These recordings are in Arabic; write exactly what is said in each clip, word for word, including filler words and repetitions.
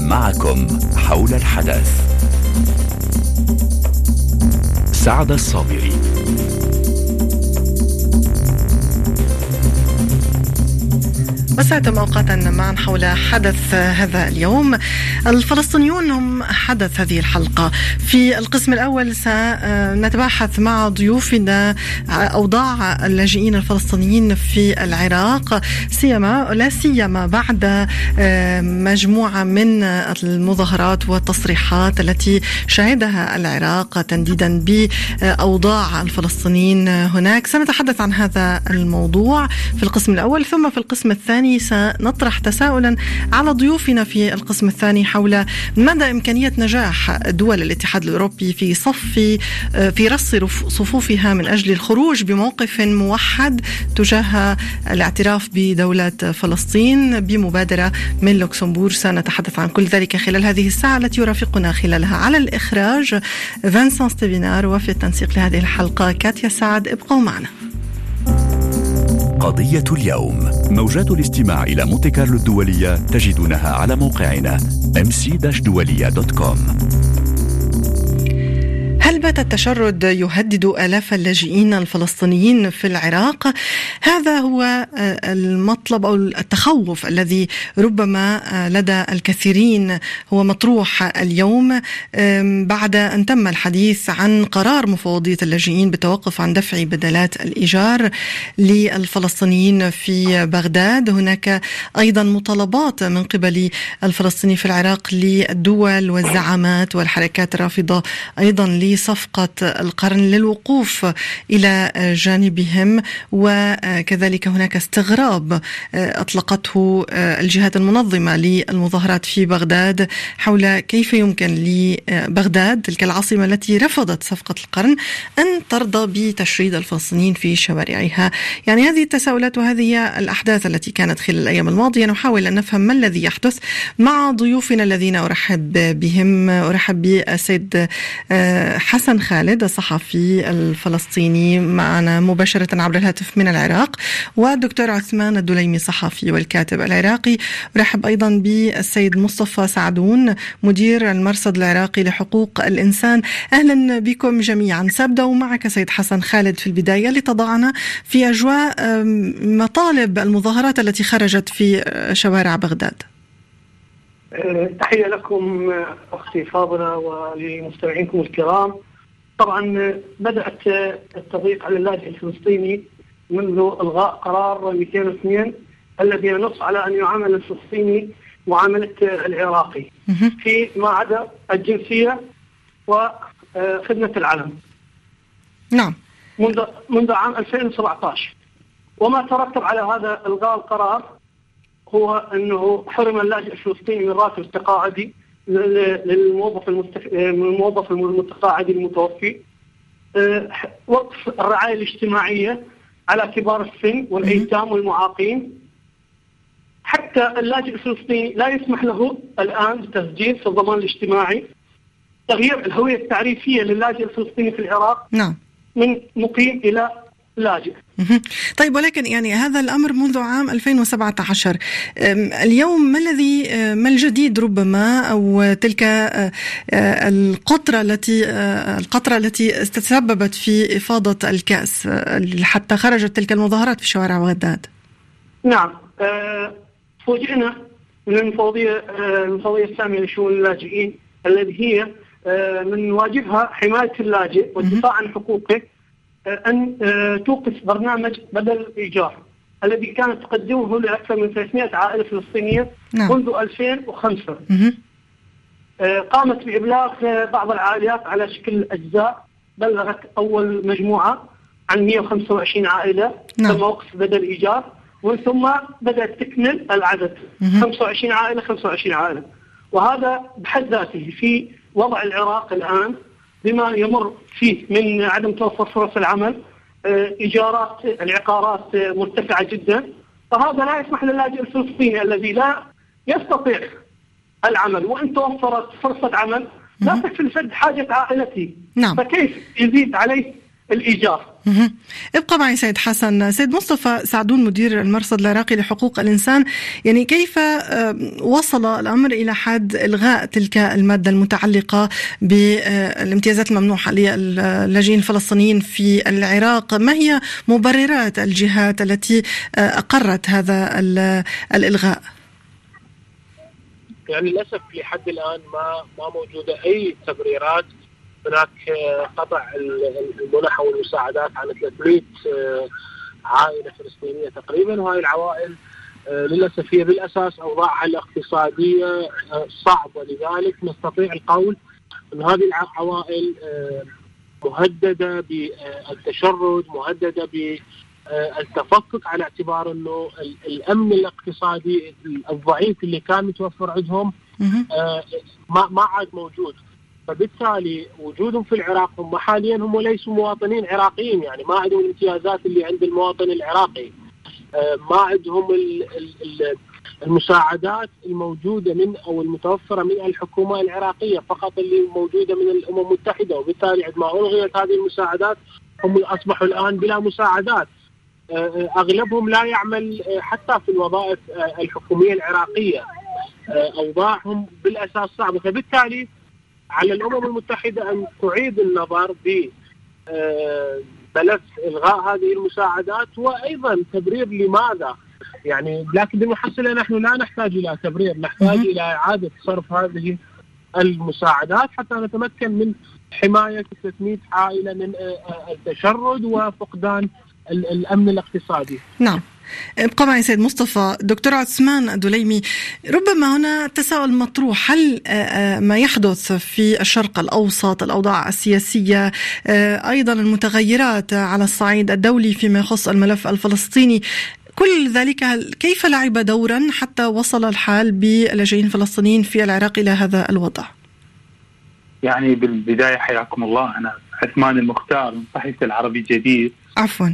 معكم حول الحدث سعد الصابري. وساعتم أوقاتا معا حول حدث هذا اليوم. الفلسطينيون هم حدث هذه الحلقة. في القسم الأول سنتباحث مع ضيوفنا أوضاع اللاجئين الفلسطينيين في العراق، سيما لا سيما بعد مجموعة من المظاهرات والتصريحات التي شهدها العراق تنديدا بأوضاع الفلسطينيين هناك. سنتحدث عن هذا الموضوع في القسم الأول، ثم في القسم الثاني سنطرح تساؤلا على ضيوفنا في القسم الثاني حول مدى إمكانية نجاح دول الاتحاد الأوروبي في صف في رص صفوفها من أجل الخروج بموقف موحد تجاه الاعتراف بدولة فلسطين بمبادرة من لوكسمبورغ. سنتحدث عن كل ذلك خلال هذه الساعة التي يرافقنا خلالها على الإخراج فانسان ستيفينار، وفي التنسيق لهذه الحلقة كاتيا سعد. ابقوا معنا. قضية اليوم. موجات الاستماع إلى مونتي كارلو الدولية تجدونها على موقعنا إم سي دولية دوت كوم. هل بات التشرد يهدد آلاف اللاجئين الفلسطينيين في العراق؟ هذا هو المطلب أو التخوف الذي ربما لدى الكثيرين هو مطروح اليوم بعد أن تم الحديث عن قرار مفوضية اللاجئين بالتوقف عن دفع بدلات الإيجار للفلسطينيين في بغداد. هناك أيضا مطالبات من قبل الفلسطينيين في العراق للدول والزعامات والحركات الرافضة أيضا لي صفقة القرن للوقوف إلى جانبهم، وكذلك هناك استغراب أطلقته الجهات المنظمة للمظاهرات في بغداد حول كيف يمكن لبغداد تلك العاصمة التي رفضت صفقة القرن أن ترضى بتشريد الفلسطينيين في شوارعها. يعني هذه التساؤلات وهذه الأحداث التي كانت خلال الأيام الماضية نحاول أن نفهم ما الذي يحدث مع ضيوفنا الذين أرحب بهم. أرحب بالسيد حسن خالد الصحفي الفلسطيني معنا مباشرة عبر الهاتف من العراق، والدكتور عثمان الدليمي الصحفي والكاتب العراقي. أرحب أيضا بالسيد مصطفى سعدون مدير المرصد العراقي لحقوق الإنسان. أهلا بكم جميعا. سأبدأ معك سيد حسن خالد في البداية لتضعنا في أجواء مطالب المظاهرات التي خرجت في شوارع بغداد. تحية لكم أختي فاضلة ولمستمعينكم الكرام. طبعا بدأت التضييق على اللاجئ الفلسطيني منذ إلغاء قرار مئتين واثنين الذي ينص على أن يعامل الفلسطيني معاملة العراقي في ما عدا الجنسية وخدمة العلم. نعم. منذ منذ عام ألفين وسبعة عشر، وما ترتب على هذا إلغاء القرار هو أنه حرم اللاجئ الفلسطيني من راتب التقاعدي للموظف المستف... الموظف المتقاعدي المتوفي، وقف الرعاية الاجتماعية على كبار السن والأيتام والمعاقين. حتى اللاجئ الفلسطيني لا يسمح له الآن بالتسجيل في الضمان الاجتماعي. تغيير الهوية التعريفية للاجئ الفلسطيني في العراق نعم من مقيم إلى لاجئ. طيب، ولكن يعني هذا الأمر منذ عام ألفين وسبعة عشر. اليوم ما الذي ما الجديد ربما، أو تلك القطرة التي القطرة التي تسببت في إفاضة الكأس حتى خرجت تلك المظاهرات في شوارع بغداد؟ نعم، فوجئنا من المفوضية المفوضية السامية لشؤون اللاجئين الذي هي من واجبها حماية اللاجئ والدفاع عن حقوقه أن توقف برنامج بدل الإيجار الذي كانت تقدمه لأكثر من ثلاثمئة عائلة فلسطينية نعم. منذ ألفين وخمسة. قامت بإبلاغ بعض العائلات على شكل أجزاء. بلغت أول مجموعة عن مئة وخمسة وعشرين عائلة نعم. تم وقف بدل الإيجار، ومن ثم بدأت تكمل العدد خمسة وعشرين عائلة خمسة وعشرين عائلة. وهذا بحد ذاته في وضع العراق الآن بما يمر فيه من عدم توفر فرص العمل، إيجارات العقارات مرتفعة جدا، فهذا لا يسمح للاجئ الفلسطيني الذي لا يستطيع العمل وإن توفرت فرصة عمل لا تكفي لسد حاجة عائلته نعم. فكيف يزيد عليه الإيجار. ابقى معي سيد حسن. سيد مصطفى سعدون مدير المرصد العراقي لحقوق الإنسان، يعني كيف وصل الأمر إلى حد إلغاء تلك المادة المتعلقة بالامتيازات الممنوحة للاجئين الفلسطينيين في العراق؟ ما هي مبررات الجهات التي أقرت هذا الإلغاء؟ يعني للأسف لحد الآن ما ما موجودة أي تبريرات. هناك قطع المنح والمساعدات على ثلاثمئة عائلة فلسطينية تقريبا، وهذه العوائل للأسف هي بالأساس أوضاعها الاقتصادية صعبة، لذلك نستطيع القول أن هذه العوائل مهددة بالتشرد، مهددة بالتفكك، على اعتبار أنه الأمن الاقتصادي الضعيف اللي كان متوفر عندهم ما ما عاد موجود. فبالتالي وجودهم في العراق، هم حاليا هم ليسوا مواطنين عراقيين، يعني ما عندهم الامتيازات اللي عند المواطن العراقي، ما عندهم المساعدات الموجودة من أو المتوفرة من الحكومة العراقية، فقط اللي موجودة من الأمم المتحدة. وبالتالي عندما ألغيت هذه المساعدات هم أصبحوا الآن بلا مساعدات. أغلبهم لا يعمل حتى في الوظائف الحكومية العراقية، أوضاعهم بالأساس صعبة. فبالتالي على الأمم المتحدة أن تعيد النظر بملف إلغاء هذه المساعدات، وأيضا تبرير لماذا. يعني لكن بالمحصلة نحن لا نحتاج إلى تبرير، نحتاج إلى إعادة صرف هذه المساعدات حتى نتمكن من حماية ثلاثمئة عائلة من التشرد وفقدان الأمن الاقتصادي. نعم. ابقى معي سيد مصطفى. دكتور عثمان الدليمي، ربما هنا تساؤل مطروح، هل ما يحدث في الشرق الأوسط، الأوضاع السياسية، أيضا المتغيرات على الصعيد الدولي فيما يخص الملف الفلسطيني، كل ذلك كيف لعب دورا حتى وصل الحال باللاجئين الفلسطينيين في العراق إلى هذا الوضع؟ يعني بالبداية حياكم الله، أنا عثمان المختار من صحيفة العربي الجديد. عفوا.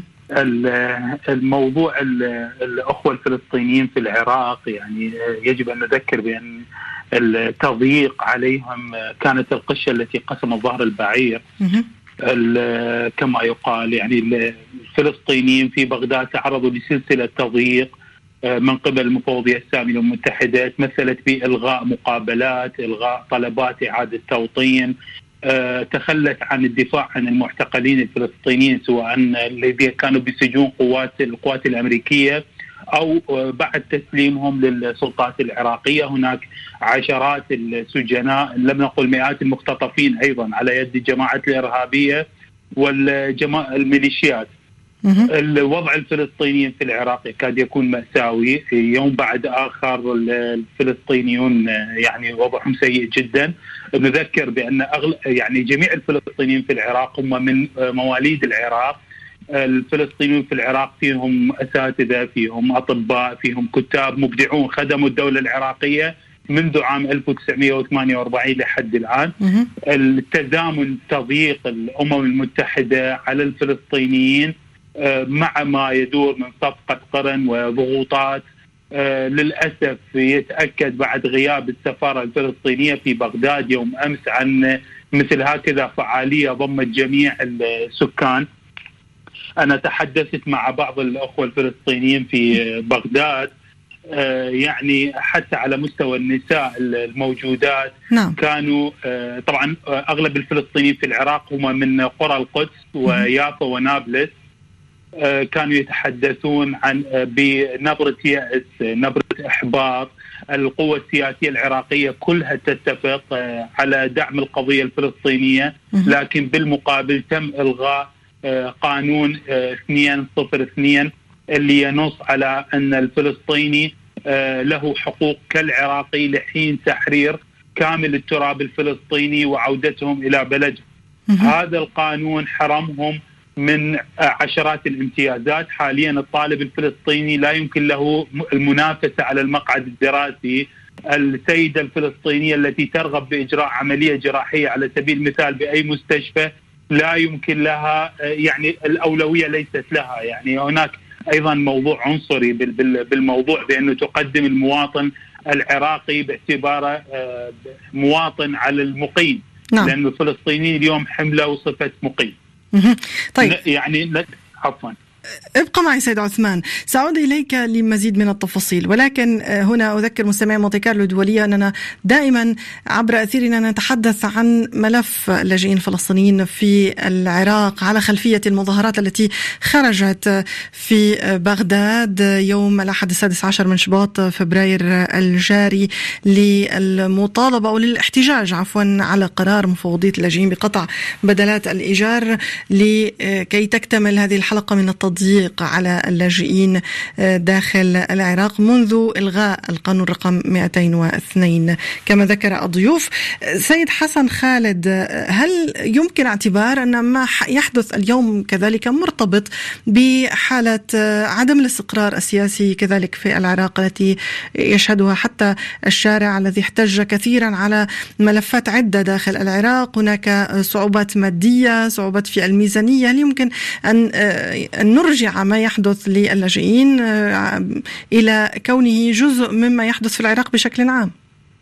الموضوع الأخوة الفلسطينيين في العراق، يعني يجب أن نذكر بأن التضييق عليهم كانت القشة التي قسمت ظهر البعير كما يقال. يعني الفلسطينيين في بغداد تعرضوا لسلسلة تضييق من قبل المفوضية السامية المتحدة، تمثلت بإلغاء مقابلات، إلغاء طلبات إعادة توطين، أه تخلت عن الدفاع عن المعتقلين الفلسطينيين، سواء الذين كانوا بسجون قوات القوات الأمريكية أو بعد تسليمهم للسلطات العراقية. هناك عشرات السجناء، لم نقل مئات المختطفين أيضا على يد الجماعات الإرهابية والجماعة الميليشيات. الوضع الفلسطينيين في العراق يكاد يكون مأساوي، في يوم بعد آخر الفلسطينيون يعني وضعهم سيء جدا. نذكر بأن أغل... يعني جميع الفلسطينيين في العراق هم من مواليد العراق. الفلسطينيين في العراق فيهم أساتذة، فيهم أطباء، فيهم كتاب مبدعون خدموا الدولة العراقية منذ عام ألف وتسعمئة وثمانية وأربعين لحد الآن. التزامن تضييق الأمم المتحدة على الفلسطينيين مع ما يدور من صفقة قرن وضغوطات للأسف يتأكد بعد غياب السفارة الفلسطينية في بغداد يوم أمس عن مثل هكذا فعالية ضمت جميع السكان. أنا تحدثت مع بعض الأخوة الفلسطينيين في بغداد، يعني حتى على مستوى النساء الموجودات نعم. كانوا طبعا أغلب الفلسطينيين في العراق هم من قرى القدس ويافا ونابلس، كانوا يتحدثون عن بنبرة يأس، نبرة إحباط. القوى السياسية العراقية كلها تتفق على دعم القضية الفلسطينية، لكن بالمقابل تم إلغاء قانون اثنين صفر اثنين اللي ينص على أن الفلسطيني له حقوق كالعراقي لحين تحرير كامل التراب الفلسطيني وعودتهم إلى بلدهم. هذا القانون حرمهم من عشرات الامتيازات. حاليا الطالب الفلسطيني لا يمكن له المنافسة على المقعد الدراسي. السيدة الفلسطينية التي ترغب بإجراء عملية جراحية على سبيل المثال بأي مستشفى لا يمكن لها، يعني الأولوية ليست لها. يعني هناك أيضا موضوع عنصري بالموضوع، بأنه تقدم المواطن العراقي باعتباره مواطن على المقيم، نعم. لأن الفلسطينيين اليوم حملوا صفة مقيم. طيب يعني عفوا ابقى معي سيد عثمان، سأعود إليك لمزيد من التفاصيل، ولكن هنا أذكر مستمعي مونتي كارلو الدولية أننا دائما عبر أثيرنا نتحدث عن ملف اللاجئين الفلسطينيين في العراق على خلفية المظاهرات التي خرجت في بغداد يوم الأحد السادس عشر من شباط فبراير الجاري للمطالبة أو للاحتجاج عفوا على قرار مفوضية اللاجئين بقطع بدلات الإيجار لكي تكتمل هذه الحلقة من التضييق على اللاجئين داخل العراق منذ إلغاء القانون رقم مئتين واثنين كما ذكر الضيوف. سيد حسن خالد، هل يمكن اعتبار أن ما يحدث اليوم كذلك مرتبط بحالة عدم الاستقرار السياسي كذلك في العراق التي يشهدها حتى الشارع الذي احتج كثيرا على ملفات عدة داخل العراق؟ هناك صعوبات مادية، صعوبات في الميزانية. هل يمكن أن نرجع ما يحدث للاجئين إلى كونه جزء مما يحدث في العراق بشكل عام؟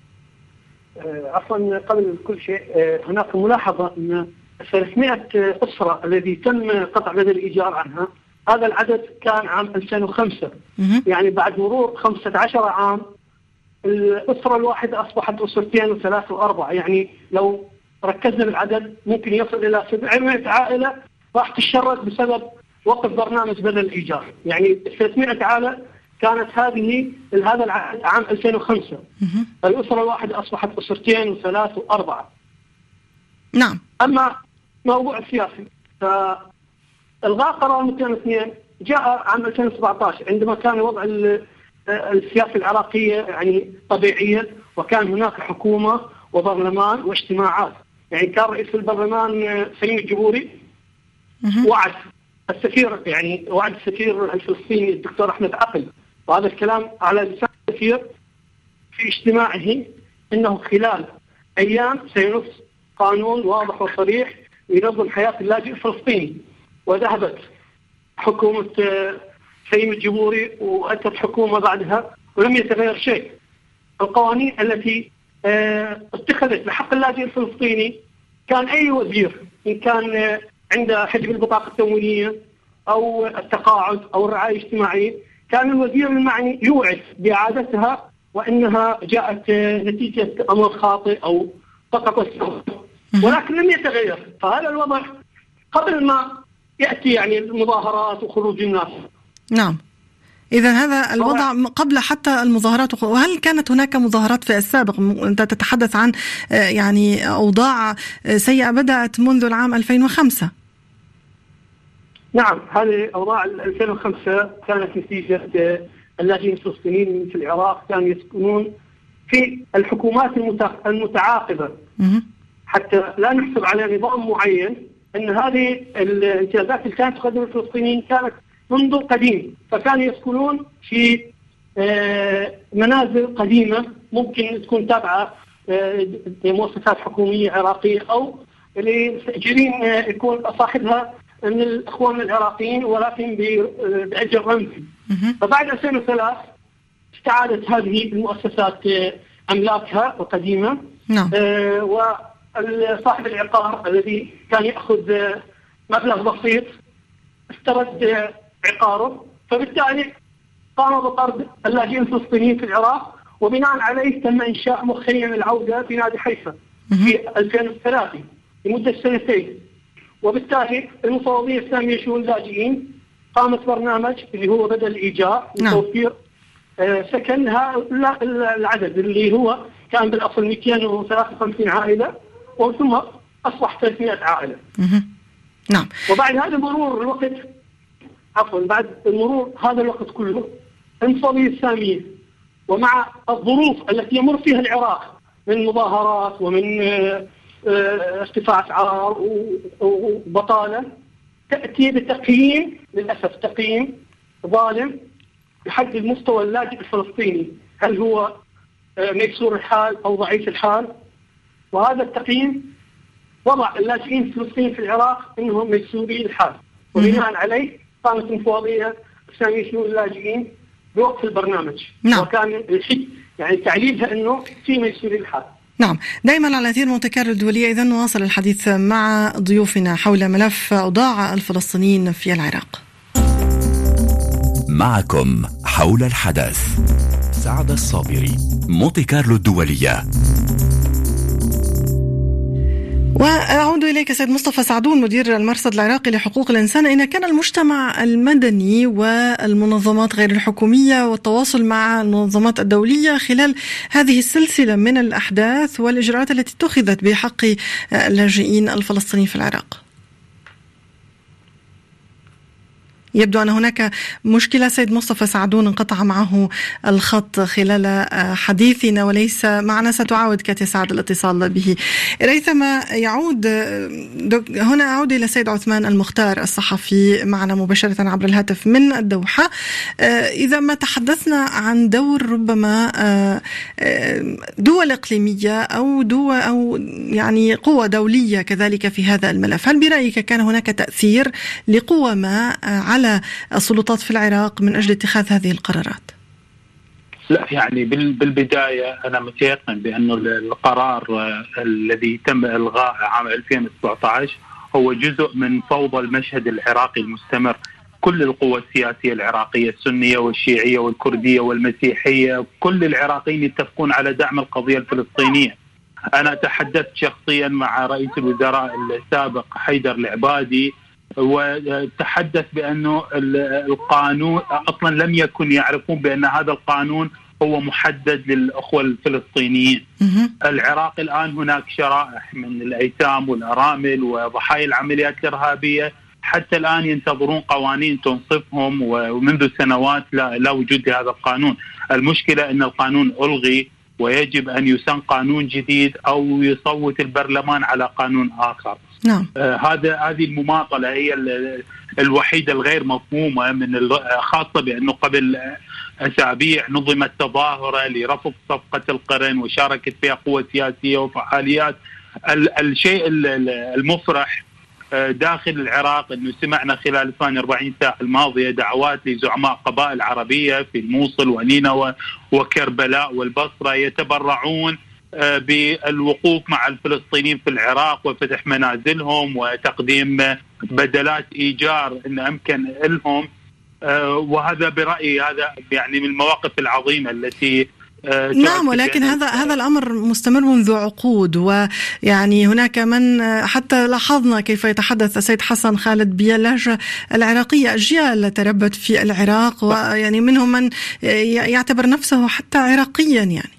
عفوا قبل كل شيء هناك ملاحظة أن ثلاثمئة أسرة الذي تم قطع بدل الإيجار عنها هذا العدد كان عام ألفين وخمسة، يعني بعد مرور خمسة عشر عام الأسرة الواحدة أصبحت أسرتين وثلاث وأربع، يعني لو ركزنا بالعدد ممكن يصل إلى سبعمئة عائلة راح تشرد بسبب وقف برنامج بدل الإيجار. يعني ثلاثمئة عائلة كانت هذه هذا العدد عام ألفين وخمسة. الأسرة الواحدة أصبحت أسرتين وثلاث وأربعة. نعم. أما موضوع السياسي فالغاء قرار مئتين واثنين جاء عام ألفين وسبعة عشر عندما كان وضع السياسة العراقية يعني طبيعية، وكان هناك حكومة وبرلمان واجتماعات. يعني كان رئيس البرلمان سليم الجبوري وعد السفير يعني وعد السفير الفلسطيني الدكتور أحمد عقل، وهذا الكلام على لسان السفير في اجتماعه إنه خلال أيام سينص قانون واضح وصريح ينظم حياة اللاجئ الفلسطيني. وذهبت حكومة سليم الجبوري وأتت حكومة بعدها ولم يتغير شيء. القوانين التي اتخذت بحق اللاجئ الفلسطيني كان أي وزير إن كان عند حجب البطاقة التموينية أو التقاعد أو الرعاية الاجتماعية كان الوزير المعني يوعد بإعادتها وإنها جاءت نتيجة أمر خاطئ أو فقط والسوء، ولكن لم يتغير. فهذا الوضع قبل ما يأتي يعني المظاهرات وخروج الناس. نعم، إذا هذا الوضع قبل حتى المظاهرات. وهل كانت هناك مظاهرات في السابق؟ أنت تتحدث عن يعني أوضاع سيئة بدأت منذ العام ألفين وخمسة. نعم، هذه أوضاع ألفين وخمسة كانت نتيجة اللاجئين الفلسطينيين في العراق كانوا يسكنون في الحكومات المتعاقبة حتى لا نحسب على نظام معين. أن هذه الامتيازات اللي كانت تقدم الفلسطينيين كانت منذ قديم، فكانوا يسكنون في منازل قديمة ممكن تكون تابعة لمؤسسات حكومية عراقية أو لمستأجرين يكون صاحبها من الإخوان العراقيين ولكن بأجر رمزي. فبعد ألفين وثلاثة استعادت هذه المؤسسات أملاكها القديمة. نعم. وصاحب العقار الذي كان يأخذ مبلغ بسيط استرد عقاره، فبالتالي قام بطرد اللاجئين الفلسطينيين في العراق، وبناء عليه تم إنشاء مخيم العودة في نادي حيفا في ألفين وثلاثة لمدة سنتين. وبالتالي المفوضية السامية لشؤون اللاجئين قامت برنامج اللي هو بدل الإيجار لتوفير سكن هؤلاء العدد اللي هو كان بالأصل مئتين وثلاثة وخمسين عائلة وثم أصبح ثلاثمئة عائلة. نعم. وبعد هذا مرور الوقت عفوا بعد مرور هذا الوقت كله المفوضية السامية ومع الظروف التي يمر فيها العراق من مظاهرات ومن ارتفاع أسعار وبطالة تأتي بتقييم للأسف تقييم ظالم يحدد مستوى اللاجئ الفلسطيني هل هو ميسور الحال أو ضعيف الحال. وهذا التقييم وضع اللاجئين الفلسطينيين في العراق إنهم ميسوري الحال، وبناء عليه قامت المفوضية السامية لشؤون اللاجئين بوقف البرنامج. نعم. وكان الحج يعني تعليلها إنه في ميسوري الحال. نعم، دائما على أثير مونتي كارلو الدولية. إذن نواصل الحديث مع ضيوفنا حول ملف أوضاع الفلسطينيين في العراق. معكم حول الحدث سعد الصابري، مونتي كارلو الدولية. وأعود إليك سيد مصطفى سعدون، مدير المرصد العراقي لحقوق الإنسان. إن كان المجتمع المدني والمنظمات غير الحكومية والتواصل مع المنظمات الدولية خلال هذه السلسلة من الأحداث والإجراءات التي اتخذت بحق اللاجئين الفلسطينيين في العراق؟ يبدو أن هناك مشكلة. سيد مصطفى سعدون انقطع معه الخط خلال حديثنا وليس معنا. ستعاود كاتي سعد الاتصال به. ريثما يعود هنا، أعود إلى سيد عثمان المختار الصحفي معنا مباشرة عبر الهاتف من الدوحة. إذا ما تحدثنا عن دور ربما دول إقليمية أو دول أو يعني قوة دولية كذلك في هذا الملف، هل برأيك كان هناك تأثير لقوة ما على على السلطات في العراق من أجل اتخاذ هذه القرارات؟ لا، يعني بالبداية أنا متيقن بأنه القرار الذي تم إلغاء عام ألفين وسبعة عشر هو جزء من فوضى المشهد العراقي المستمر. كل القوى السياسية العراقية، السنية والشيعية والكردية والمسيحية، كل العراقيين يتفقون على دعم القضية الفلسطينية. أنا تحدثت شخصيا مع رئيس الوزراء السابق حيدر العبادي وتحدث بأنه القانون أصلا لم يكن يعرفون بأن هذا القانون هو محدد للأخوة الفلسطينيين. العراق الآن هناك شرائح من الأيتام والأرامل وضحايا العمليات الإرهابية حتى الآن ينتظرون قوانين تنصفهم، ومنذ سنوات لا, لا وجود لهذا القانون. المشكلة أن القانون ألغي ويجب أن يسن قانون جديد أو يصوت البرلمان على قانون آخر. نعم. آه هذا هذه المماطلة هي الوحيدة الغير مفهومة من خاصة بأنه قبل أسابيع نظمت تظاهرة لرفض صفقة القرن وشاركت فيها قوة سياسية وفعاليات. الشيء المفرح داخل العراق أنه سمعنا خلال ثمانية وأربعين ساعة الماضية دعوات لزعماء قبائل عربية في الموصل ونينوى وكربلاء والبصرة يتبرعون بالوقوف مع الفلسطينيين في العراق وفتح منازلهم وتقديم بدلات إيجار إن أمكن لهم. وهذا برأيي هذا يعني من المواقف العظيمة التي نعم، ولكن هذا هذا الأمر مستمر منذ عقود، ويعني هناك من حتى لاحظنا كيف يتحدث السيد حسن خالد باللهجة العراقية. أجيال تربت في العراق ويعني منهم من يعتبر نفسه حتى عراقيا. يعني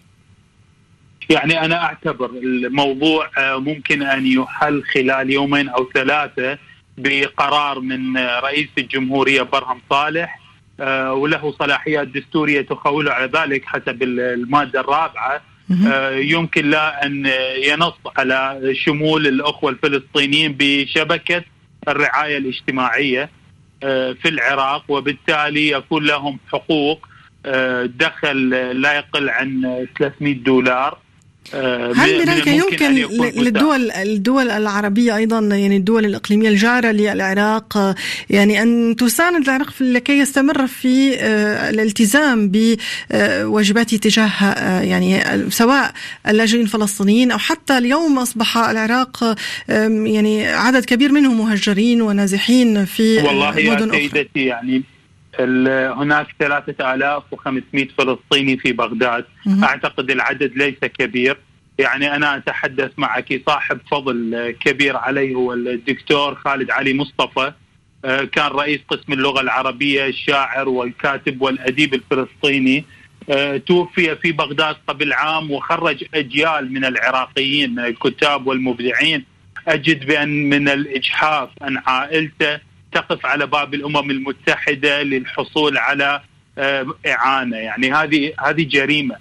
يعني أنا أعتبر الموضوع ممكن أن يحل خلال يومين أو ثلاثة بقرار من رئيس الجمهورية برهم صالح، وله صلاحيات دستورية تخوله على ذلك حسب المادة الرابعة. يمكن له أن ينص على شمول الأخوة الفلسطينيين بشبكة الرعاية الاجتماعية في العراق، وبالتالي يكون لهم حقوق دخل لا يقل عن ثلاثمئة دولار. هل برأيك يمكن للدول الدول العربية أيضا، يعني الدول الإقليمية الجارة للعراق، يعني أن تساند العراق لكي يستمر في الالتزام بواجباته تجاه يعني سواء اللاجئين الفلسطينيين أو حتى اليوم أصبح العراق يعني عدد كبير منهم مهجرين ونازحين في والله يا سيدتي، يعني هناك ثلاثة آلاف وخمسمئة فلسطيني في بغداد. أعتقد العدد ليس كبير. يعني أنا أتحدث معك صاحب فضل كبير عليه هو الدكتور خالد علي مصطفى، كان رئيس قسم اللغة العربية، الشاعر والكاتب والأديب الفلسطيني، توفي في بغداد قبل عام وخرج أجيال من العراقيين من الكتاب والمبدعين. أجد بأن من الإجحاف أن عائلته تقف على باب الأمم المتحدة للحصول على إعانة. يعني هذه هذه جريمة.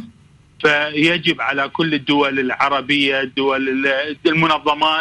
فيجب على كل الدول العربية، الدول المنظمات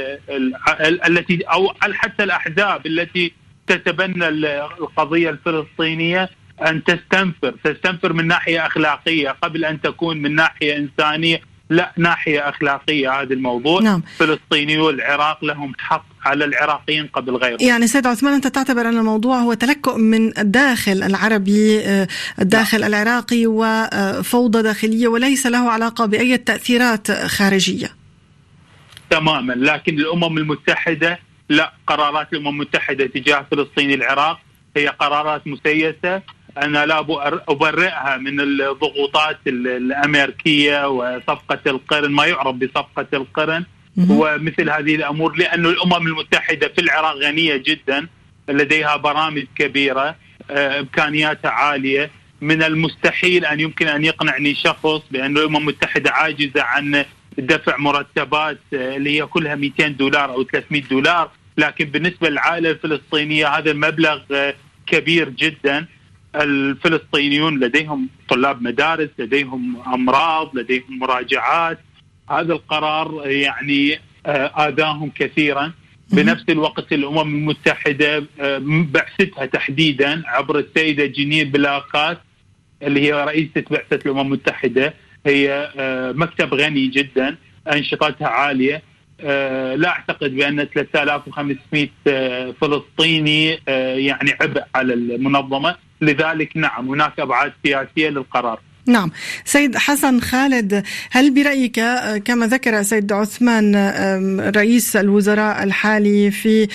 التي أو حتى الأحزاب التي تتبنى القضية الفلسطينية أن تستنفر تستنفر من ناحية أخلاقية قبل أن تكون من ناحية إنسانية. لا ناحية أخلاقية هذا الموضوع. نعم. فلسطينيو العراق لهم حق على العراقيين قبل غيرهم. يعني سيد عثمان، أنت تعتبر أن الموضوع هو تلكؤ من الداخل العربي، الداخل نعم. العراقي، وفوضى داخلية وليس له علاقة بأي تأثيرات خارجية؟ تماما. لكن الأمم المتحدة لا، قرارات الأمم المتحدة تجاه فلسطين العراق هي قرارات مسيسة. أنا لا أبرئها من الضغوطات الأمريكية وصفقة القرن، ما يعرف بصفقة القرن ومثل هذه الأمور، لأن الأمم المتحدة في العراق غنية جدا، لديها برامج كبيرة، إمكانياتها عالية. من المستحيل أن يمكن أن يقنعني شخص بأن الأمم المتحدة عاجزة عن دفع مرتبات اللي هي كلها مئتين دولار أو ثلاثمئة دولار، لكن بالنسبة للعائلة الفلسطينية هذا مبلغ كبير جدا. الفلسطينيون لديهم طلاب مدارس، لديهم أمراض، لديهم مراجعات. هذا القرار يعني آذاهم كثيرا. بنفس الوقت الأمم المتحدة بعثتها تحديدا عبر السيدة جنين بلاقات اللي هي رئيسة بعثة الأمم المتحدة، هي مكتب غني جدا، أنشطتها عالية. لا أعتقد بأن ثلاثة آلاف وخمسمئة فلسطيني يعني عبء على المنظمة. لذلك نعم هناك أبعاد سياسية للقرار. نعم. سيد حسن خالد، هل برأيك كما ذكر سيد عثمان رئيس الوزراء الحالي في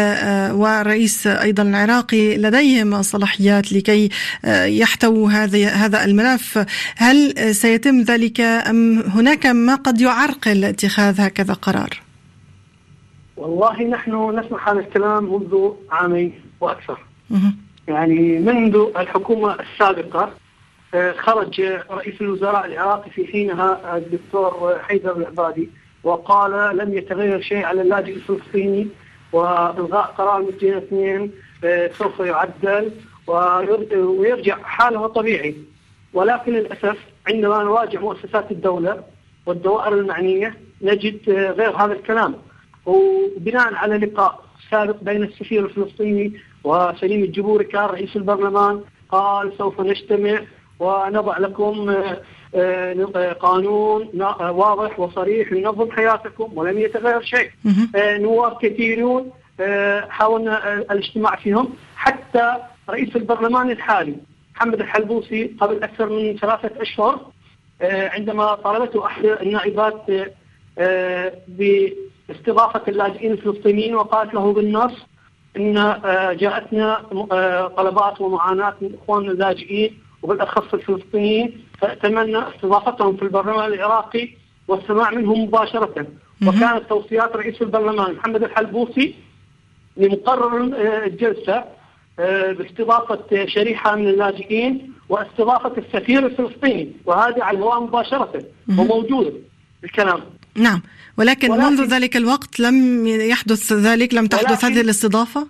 ورئيس أيضا العراقي لديهم صلاحيات لكي يحتووا هذا هذا الملف، هل سيتم ذلك أم هناك ما قد يعرقل اتخاذ هكذا قرار؟ والله نحن نسمع هذا الكلام منذ عامين وأكثر. يعني منذ الحكومة السابقة خرج رئيس الوزراء العراقي في حينها الدكتور حيدر العبادي وقال لم يتغير شيء على اللاجئ الفلسطيني، وإلغاء قرار مئتين واثنين سوف يعدل ويرجع حاله طبيعي. ولكن للأسف عندما نراجع مؤسسات الدولة والدوائر المعنية نجد غير هذا الكلام. وبناء على لقاء سابق بين السفير الفلسطيني وسليم الجبوري كان رئيس البرلمان قال سوف نجتمع ونضع لكم قانون واضح وصريح ينظم حياتكم، ولم يتغير شيء. نواب كثيرون حاولنا الاجتماع فيهم، حتى رئيس البرلمان الحالي محمد الحلبوسي قبل أكثر من ثلاثة أشهر عندما طلبته أحد النائبات باستضافة اللاجئين الفلسطينيين وقالت له بالنص إن جاءتنا طلبات ومعاناة من إخواننا اللاجئين وبالأخص الفلسطينيين، فأتمنى استضافتهم في البرلمان العراقي والسماع منهم مباشرة. وكانت توصيات رئيس البرلمان محمد الحلبوسي لمقرر الجلسة باستضافة شريحة من اللاجئين واستضافة السفير الفلسطيني، وهذا على الهواء مباشرة وموجود الكلام. نعم، ولكن, ولكن منذ ذلك الوقت لم يحدث ذلك، لم تحدث هذه الاستضافة؟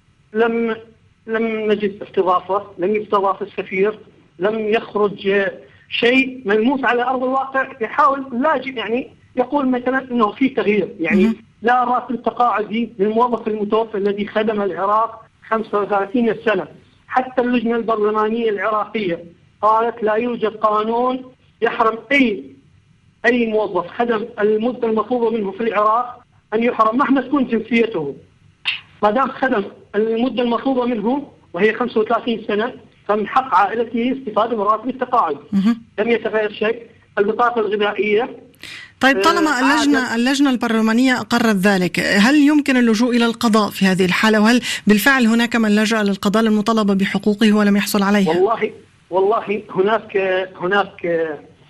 لم لم نجد استضافة، لم يستضاف السفير، لم يخرج شيء ملموس على أرض الواقع. يحاول اللاجئ يعني يقول مثلا إنه في تغيير، يعني م- لا راتب تقاعدي للموظف المتوفى الذي خدم العراق خمسة وثلاثين سنة. حتى اللجنة البرلمانية العراقية قالت لا يوجد قانون يحرم أي أي موظف خدم المدة المطلوبة منه في العراق أن يحرم مهما تكون جنسيته، ما دام خدم المدة المطلوبة منه وهي خمسة وثلاثين سنة، فمن حق عائلته استفادة من راتب التقاعد. لم يتغير شيء. البطاقة الغذائية. طيب طالما اللجنة اللجنة البرلمانية أقرت ذلك، هل يمكن اللجوء إلى القضاء في هذه الحالة؟ وهل بالفعل هناك من لجأ للقضاء للمطالبة بحقوقه ولم يحصل عليها؟ والله والله هناك هناك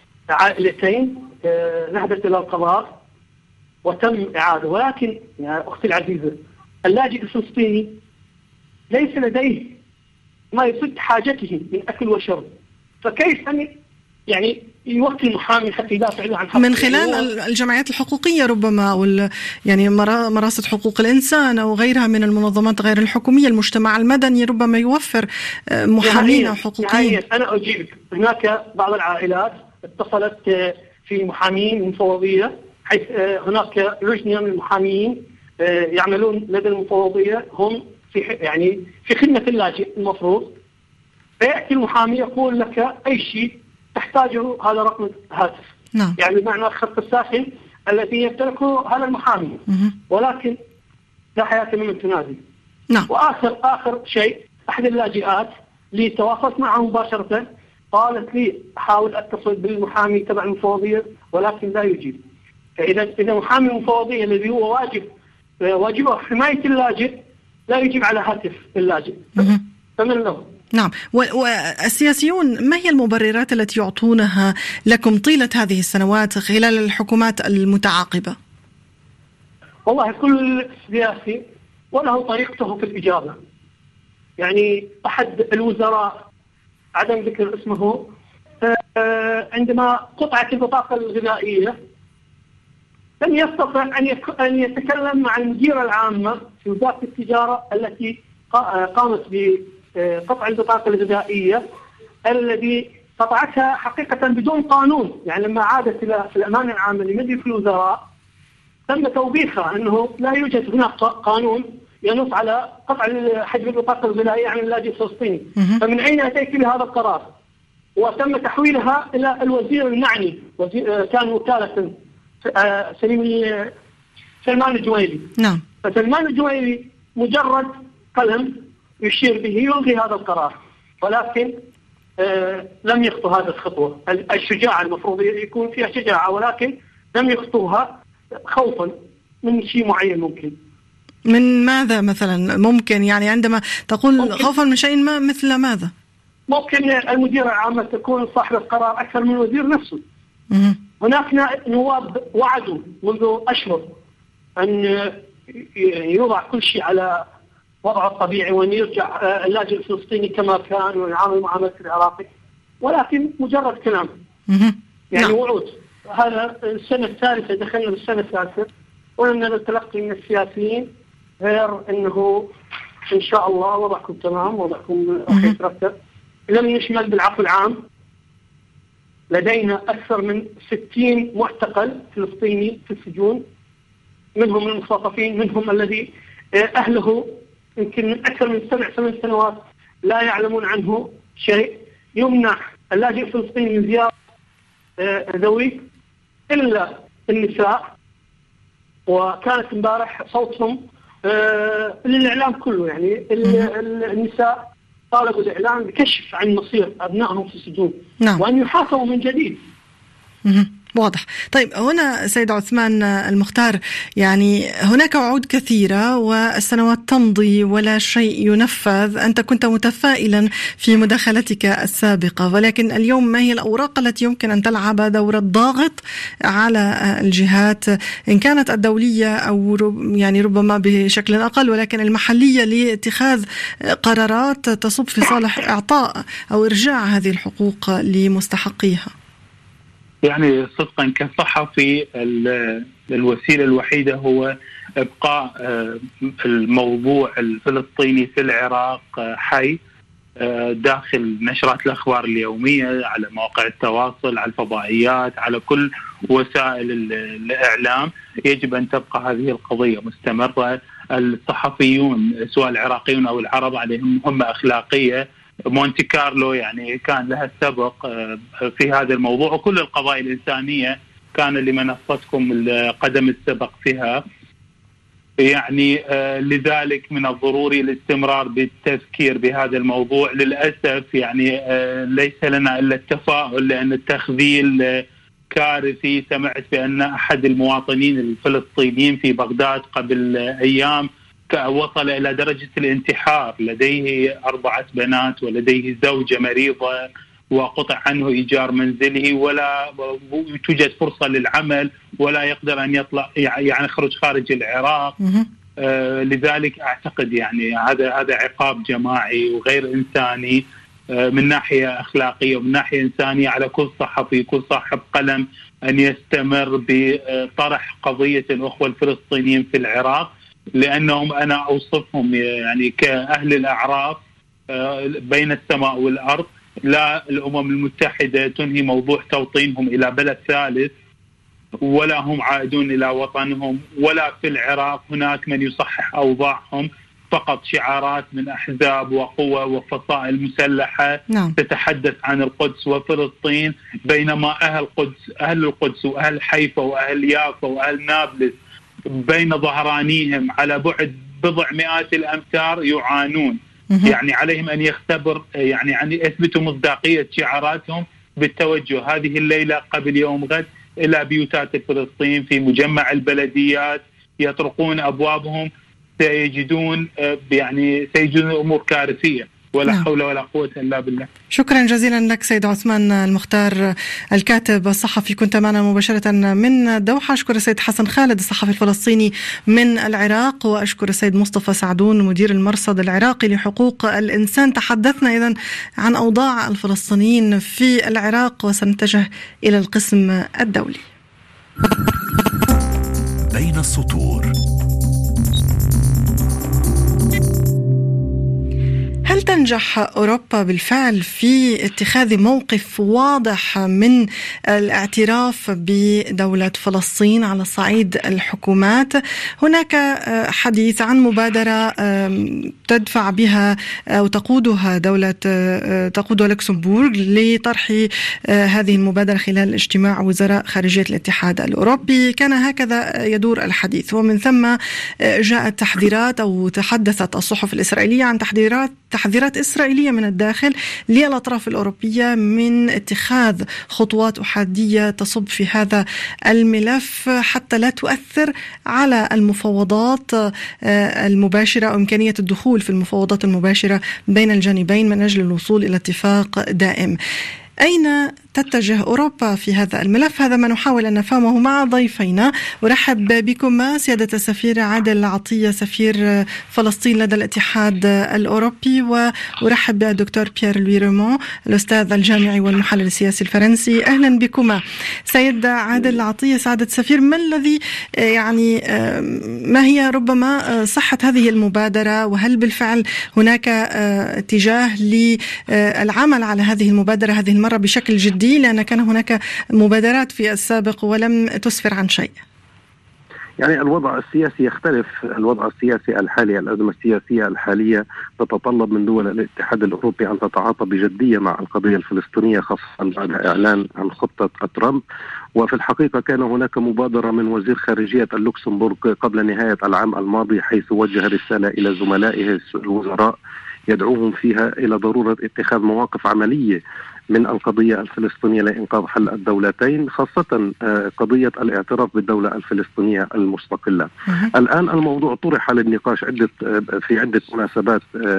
عائلتين نهبت إلى القضاء وتم إعادة، ولكن يا أختي العزيزة اللاجئ الفلسطيني ليس لديه ما يسد حاجته من أكل وشرب، فكيف أن يعني يوكل محامي حتى يدافع له عن حقه من خلال الجمعيات الحقوقية ربما، أو يعني مراسة حقوق الإنسان أو غيرها من المنظمات غير الحكومية، المجتمع المدني ربما يوفر محامين أو حقوقيين. أنا أجيبك، هناك بعض العائلات اتصلت في محامين مفوضية، حيث هناك لجنة من المحامين يعملون لدى المفوضية، هم في يعني في خدمة اللاجئ المفروض. فيأتي المحامي يقول لك أي شيء تحتاجه هذا رقم هاتف، نعم. يعني بمعنى الخط الساخن الذي يمتلكه هذا المحامي، ولكن لا حياة لمن تنادي. نعم. وآخر آخر شيء، أحد اللاجئات اللي تواصلت معه مباشرة قالت لي حاول أتصل بالمحامي تبع المفوضية ولكن لا يجيب. فإذا إذا محامي المفوضية الذي هو واجب واجبه حماية اللاجئ لا يجيب على هاتف اللاجئ فمن له؟ نعم. والسياسيون ما هي المبررات التي يعطونها لكم طيلة هذه السنوات خلال الحكومات المتعاقبة؟ والله كل سياسي وله طريقته في الإجابة. يعني أحد الوزراء عدم ذكر اسمه عندما قطعت البطاقة الغذائية لم يستطع أن يتكلم مع المديرة العامة في وزارة التجارة التي قامت بقطع البطاقة الغذائية الذي قطعتها حقيقة بدون قانون. يعني لما عادت إلى الأمانة العامة لمجلس الوزراء تم توبيخها أنه لا يوجد هناك قانون ينص على قطع حجب البطاقة الغذائية عن اللاجئ الفلسطيني، فمن أين أتيت بهذا القرار؟ وتم تحويلها إلى الوزير المعني، كان وكالة سليم سلمان الجويلي. نعم. فسلمان الجويلي مجرد قلم يشير به يلغي هذا القرار، ولكن آه لم يخطو هذه الخطوة. الشجاعة المفروض يكون فيها شجاعة، ولكن لم يخطوها خوفا من شيء معين. ممكن من ماذا مثلا؟ ممكن يعني عندما تقول ممكن. خوفا من شيء ما مثل ماذا؟ ممكن المديرة العامة تكون صاحب القرار أكثر من الوزير نفسه. م- هناك نواب وعدوا منذ أشهر أن يوضع كل شيء على وضعه الطبيعي وأن يرجع اللاجئ الفلسطيني كما كان ويعامل معاملة العراقي، ولكن مجرد كلام. يعني نعم. وعود. هذا السنة الثالثة، دخلنا بالسنة الثالثة ولم نتلقي من السياسيين غير أنه إن شاء الله وضعكم تمام، وضعكم أخي ترتب. لم يشمل بالعفو العام. لدينا أكثر من ستين معتقل فلسطيني في السجون، منهم المختطفين، منهم الذي أهله يمكن أكثر من سبع ثمان سنوات لا يعلمون عنه شيء. يمنع اللاجئ الفلسطيني من زيارة ذوي إلا النساء، وكانت امبارح صوتهم للإعلام كله. يعني النساء طالبوا الإعلام بكشف عن مصير أبنائهم في السجون. نعم. وأن يحاكموا من جديد. واضح. طيب هنا سيد عثمان المختار، يعني هناك وعود كثيرة والسنوات تمضي ولا شيء ينفذ. أنت كنت متفائلا في مداخلتك السابقة، ولكن اليوم ما هي الأوراق التي يمكن أن تلعب دور الضاغط على الجهات إن كانت الدولية أو يعني ربما بشكل أقل ولكن المحلية لاتخاذ قرارات تصب في صالح إعطاء أو إرجاع هذه الحقوق لمستحقيها؟ يعني صدقا كصحفي الوسيلة الوحيدة هو إبقاء الموضوع الفلسطيني في العراق حي داخل نشرات الأخبار اليومية، على مواقع التواصل، على الفضائيات، على كل وسائل الإعلام. يجب أن تبقى هذه القضية مستمرة. الصحفيون سواء العراقيون أو العرب عليهم مهمة أخلاقية. مونتي كارلو يعني كان لها السبق في هذا الموضوع، وكل القضايا الإنسانية كان لمنصتكم القدم السبق فيها. يعني لذلك من الضروري الاستمرار بالتذكير بهذا الموضوع. للأسف يعني ليس لنا إلا التفاؤل، لأن التخذيل كارثي. سمعت بأن أحد المواطنين الفلسطينيين في بغداد قبل أيام وصل إلى درجة الانتحار. لديه أربعة بنات ولديه زوجة مريضة وقطع عنه إيجار منزله، ولا توجد فرصة للعمل، ولا يقدر أن يطلع يعني يخرج خارج العراق. آه لذلك أعتقد يعني هذا هذا عقاب جماعي وغير إنساني آه من ناحية أخلاقية ومن ناحية إنسانية على كل صحفي كل صاحب قلم أن يستمر بطرح قضية الأخوة الفلسطينيين في العراق، لأنهم أنا أوصفهم يعني كأهل الأعراف بين السماء والأرض. لا الأمم المتحدة تنهي موضوع توطينهم إلى بلد ثالث، ولا هم عائدون إلى وطنهم، ولا في العراق هناك من يصحح أوضاعهم. فقط شعارات من أحزاب وقوى وفصائل مسلحة نعم. تتحدث عن القدس وفلسطين، بينما أهل القدس أهل القدس وأهل حيفا وأهل يافا وأهل نابلس بين ظهرانيهم على بعد بضع مئات الأمتار يعانون. يعني عليهم أن يختبر يعني أن يثبتوا مصداقية شعاراتهم بالتوجه هذه الليلة قبل يوم غد إلى بيوتات الفلسطين في مجمع البلديات، يطرقون أبوابهم سيجدون يعني سيجدون أمور كارثية ولا نعم. حول ولا قوة إلا بالله. شكرا جزيلا لك سيد عثمان المختار الكاتب الصحفي، كنت معنا مباشرة من الدوحة. أشكر السيد حسن خالد الصحفي الفلسطيني من العراق، وأشكر السيد مصطفى سعدون مدير المرصد العراقي لحقوق الإنسان. تحدثنا إذن عن أوضاع الفلسطينيين في العراق، وسنتجه إلى القسم الدولي. بين السطور. هل تنجح أوروبا بالفعل في اتخاذ موقف واضح من الاعتراف بدولة فلسطين على صعيد الحكومات؟ هناك حديث عن مبادرة تدفع بها أو تقودها دولة تقودها لوكسمبورغ لطرح هذه المبادرة خلال اجتماع وزراء خارجية الاتحاد الأوروبي. كان هكذا يدور الحديث، ومن ثم جاءت تحذيرات أو تحدثت الصحف الإسرائيلية عن تحذيرات تحذيرات إسرائيلية من الداخل للأطراف الأوروبية من اتخاذ خطوات أحادية تصب في هذا الملف حتى لا تؤثر على المفاوضات المباشرة أو إمكانية الدخول في المفاوضات المباشرة بين الجانبين من أجل الوصول إلى اتفاق دائم. أين تتجه أوروبا في هذا الملف؟ هذا ما نحاول أن نفهمه مع ضيفينا. أرحب بكم سيادة السفير عادل عطية سفير فلسطين لدى الاتحاد الأوروبي، وأرحب بالدكتور بيير لوي ريمون الأستاذ الجامعي والمحلل السياسي الفرنسي. أهلا بكما. سيد عادل عطية سعادة السفير، ما الذي يعني ما هي ربما صحة هذه المبادرة، وهل بالفعل هناك اتجاه للعمل على هذه المبادرة هذه المرة بشكل جدي، لأن كان هناك مبادرات في السابق ولم تسفر عن شيء؟ يعني الوضع السياسي يختلف. الوضع السياسي الحالي، الأزمة السياسية الحالية تتطلب من دول الاتحاد الأوروبي أن تتعاطى بجدية مع القضية الفلسطينية، خاصة بعد إعلان عن خطة ترامب. وفي الحقيقة كان هناك مبادرة من وزير خارجية اللوكسمبورغ قبل نهاية العام الماضي، حيث وجه رسالة إلى زملائه الوزراء يدعوهم فيها إلى ضرورة اتخاذ مواقف عملية من القضية الفلسطينية لإنقاذ حل الدولتين، خاصة قضية الاعتراف بالدولة الفلسطينية المستقلة. الآن الموضوع طرح للنقاش عدة في عدة مناسبات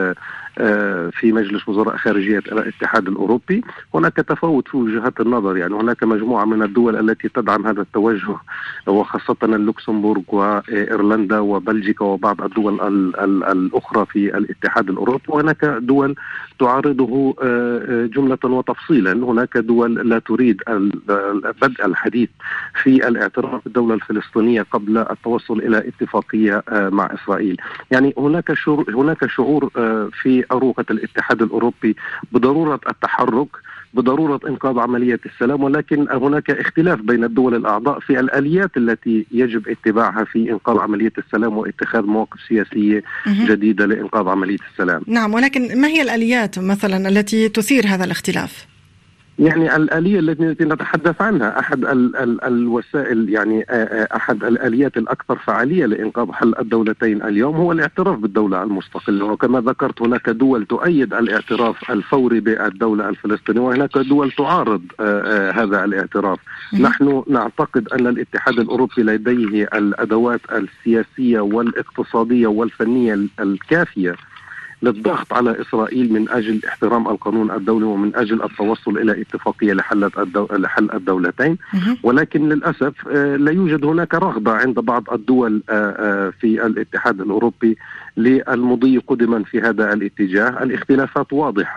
في مجلس وزراء خارجية الاتحاد الأوروبي. هناك تفاوت في وجهات النظر، يعني هناك مجموعة من الدول التي تدعم هذا التوجه، وخاصة اللوكسمبورغ وإيرلندا وبلجيكا وبعض الدول الأخرى في الاتحاد الأوروبي، وهناك دول تعارضه جملة وتفصيلا. هناك دول لا تريد بدء الحديث في الاعتراف بالدولة الفلسطينية قبل التوصل إلى اتفاقية مع إسرائيل. يعني هناك شعور هناك شعور في أروقة الاتحاد الأوروبي بضرورة التحرك، بضرورة إنقاذ عملية السلام، ولكن هناك اختلاف بين الدول الأعضاء في الآليات التي يجب اتباعها في إنقاذ عملية السلام واتخاذ مواقف سياسية جديدة لإنقاذ عملية السلام. نعم، ولكن ما هي الآليات مثلا التي تثير هذا الاختلاف؟ يعني الآلية التي نتحدث عنها أحد ال ال الوسائل، يعني أحد الآليات الأكثر فعالية لإنقاذ حل الدولتين اليوم هو الاعتراف بالدولة المستقلة. وكما ذكرت هناك دول تؤيد الاعتراف الفوري بالدولة الفلسطينية، وهناك دول تعارض هذا الاعتراف. نحن نعتقد أن الاتحاد الأوروبي لديه الأدوات السياسية والاقتصادية والفنية الكافية للضغط على إسرائيل من أجل احترام القانون الدولي ومن أجل التوصل إلى اتفاقية لحل لحل الدولتين. ولكن للأسف لا يوجد هناك رغبة عند بعض الدول في الاتحاد الأوروبي للمضي قدما في هذا الاتجاه. الاختلافات واضحة،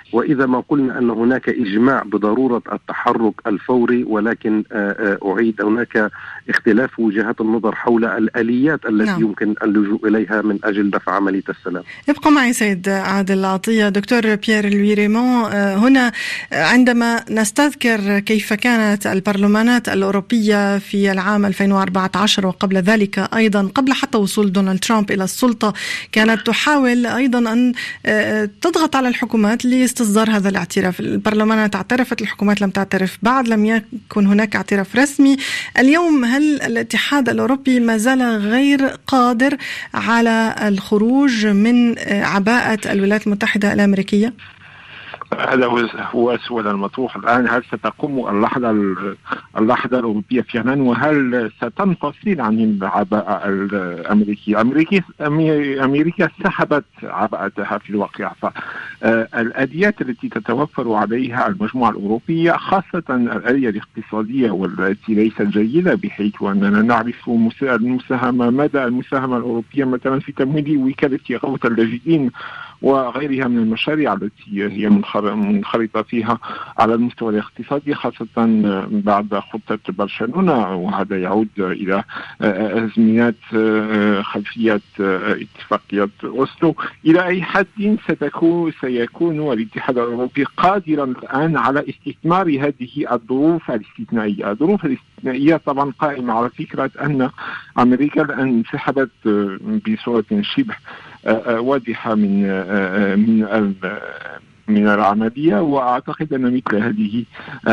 وإذا ما قلنا أن هناك إجماع بضرورة التحرك الفوري، ولكن أعيد هناك اختلاف وجهات النظر حول الآليات التي نعم. يمكن اللجوء إليها من أجل دفع عملية السلام. ابقى معي سيد عادل عطية. دكتور بيير لوي ريمون، هنا عندما نستذكر كيف كانت البرلمانات الأوروبية في العام ألفين وأربعة عشر وقبل ذلك أيضا قبل حتى وصول دونالد ترامب إلى السلطة، كانت تحاول أيضا أن تضغط على الحكومات لاستصدار هذا الاعتراف. البرلمانات اعترفت، الحكومات لم تعترف بعد، لم يكن هناك اعتراف رسمي. اليوم هل الاتحاد الأوروبي ما زال غير قادر على الخروج من عباءة الولايات المتحدة الأمريكية؟ هذا هو السؤال المطروح الآن. هل ستقوم اللحظة اللحظة الأوروبية فعلا، وهل ستنفصل عن العباءة الأمريكية؟ أمريكا أمريكا سحبت عباءتها في الواقع، فالآليات التي تتوفر عليها المجموعة الأوروبية، خاصة الآلية الاقتصادية والتي ليست جيدة، بحيث أننا نعرف المساهمة مدى المساهمة الأوروبية مثلا في تمويل وكالة غوث اللاجئين وغيرها من المشاريع التي هي منخرطة فيها على المستوى الاقتصادي، خاصة بعد خطة برشلونة، وهذا يعود إلى أزمنة خلفية اتفاقية أوسلو. إلى أي حد ستكون سيكون الاتحاد الأوروبي قادرا الآن على استثمار هذه الظروف الاستثنائية؟ الظروف الاستثنائية طبعا قائمة على فكرة أن أمريكا الآن انسحبت بصورة شبه واضحة من من من العملية، وأعتقد أن مثل هذه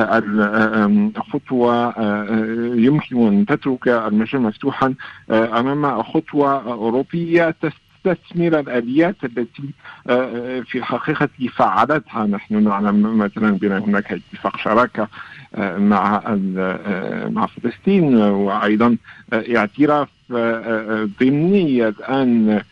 الخطوة يمكن أن تترك المجال مفتوحا أمام خطوة أوروبية تستثمر الآليات التي في الحقيقة فعلتها. نحن نعلم مثلا بأن هناك اتفاق شراكة مع مع فلسطين، وأيضا اعتراف ضمني الآن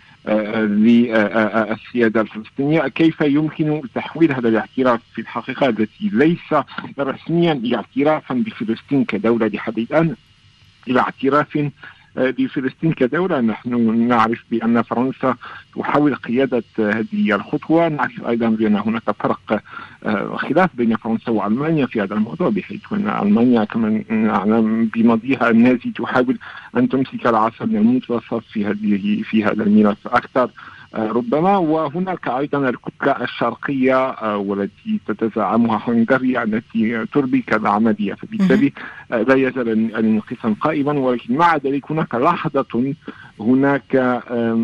للسيادة الفلسطينية. كيف يمكن تحويل هذا الاعتراف في الحقيقة التي ليس رسميا اعترافا بفلسطين كدولة لحد الآن إلى اعتراف بفلسطين كدولة؟ نحن نعرف بأن فرنسا تحاول قيادة هذه الخطوة. نعرف أيضا بأن هناك فرق خلاف بين فرنسا وألمانيا في هذا الموضوع، بحيث أن ألمانيا كما نعلم بماضيها النازي تحاول أن تمسك العصا من المنتصف في هذه في هذا الملف أكثر ربما. وهناك أيضا الكتلة الشرقية والتي تتزعمها هنغاريا التي تربك العملية، فبالتالي لا يزال الانقسام قائما. ولكن مع ذلك هناك لحظة، هناك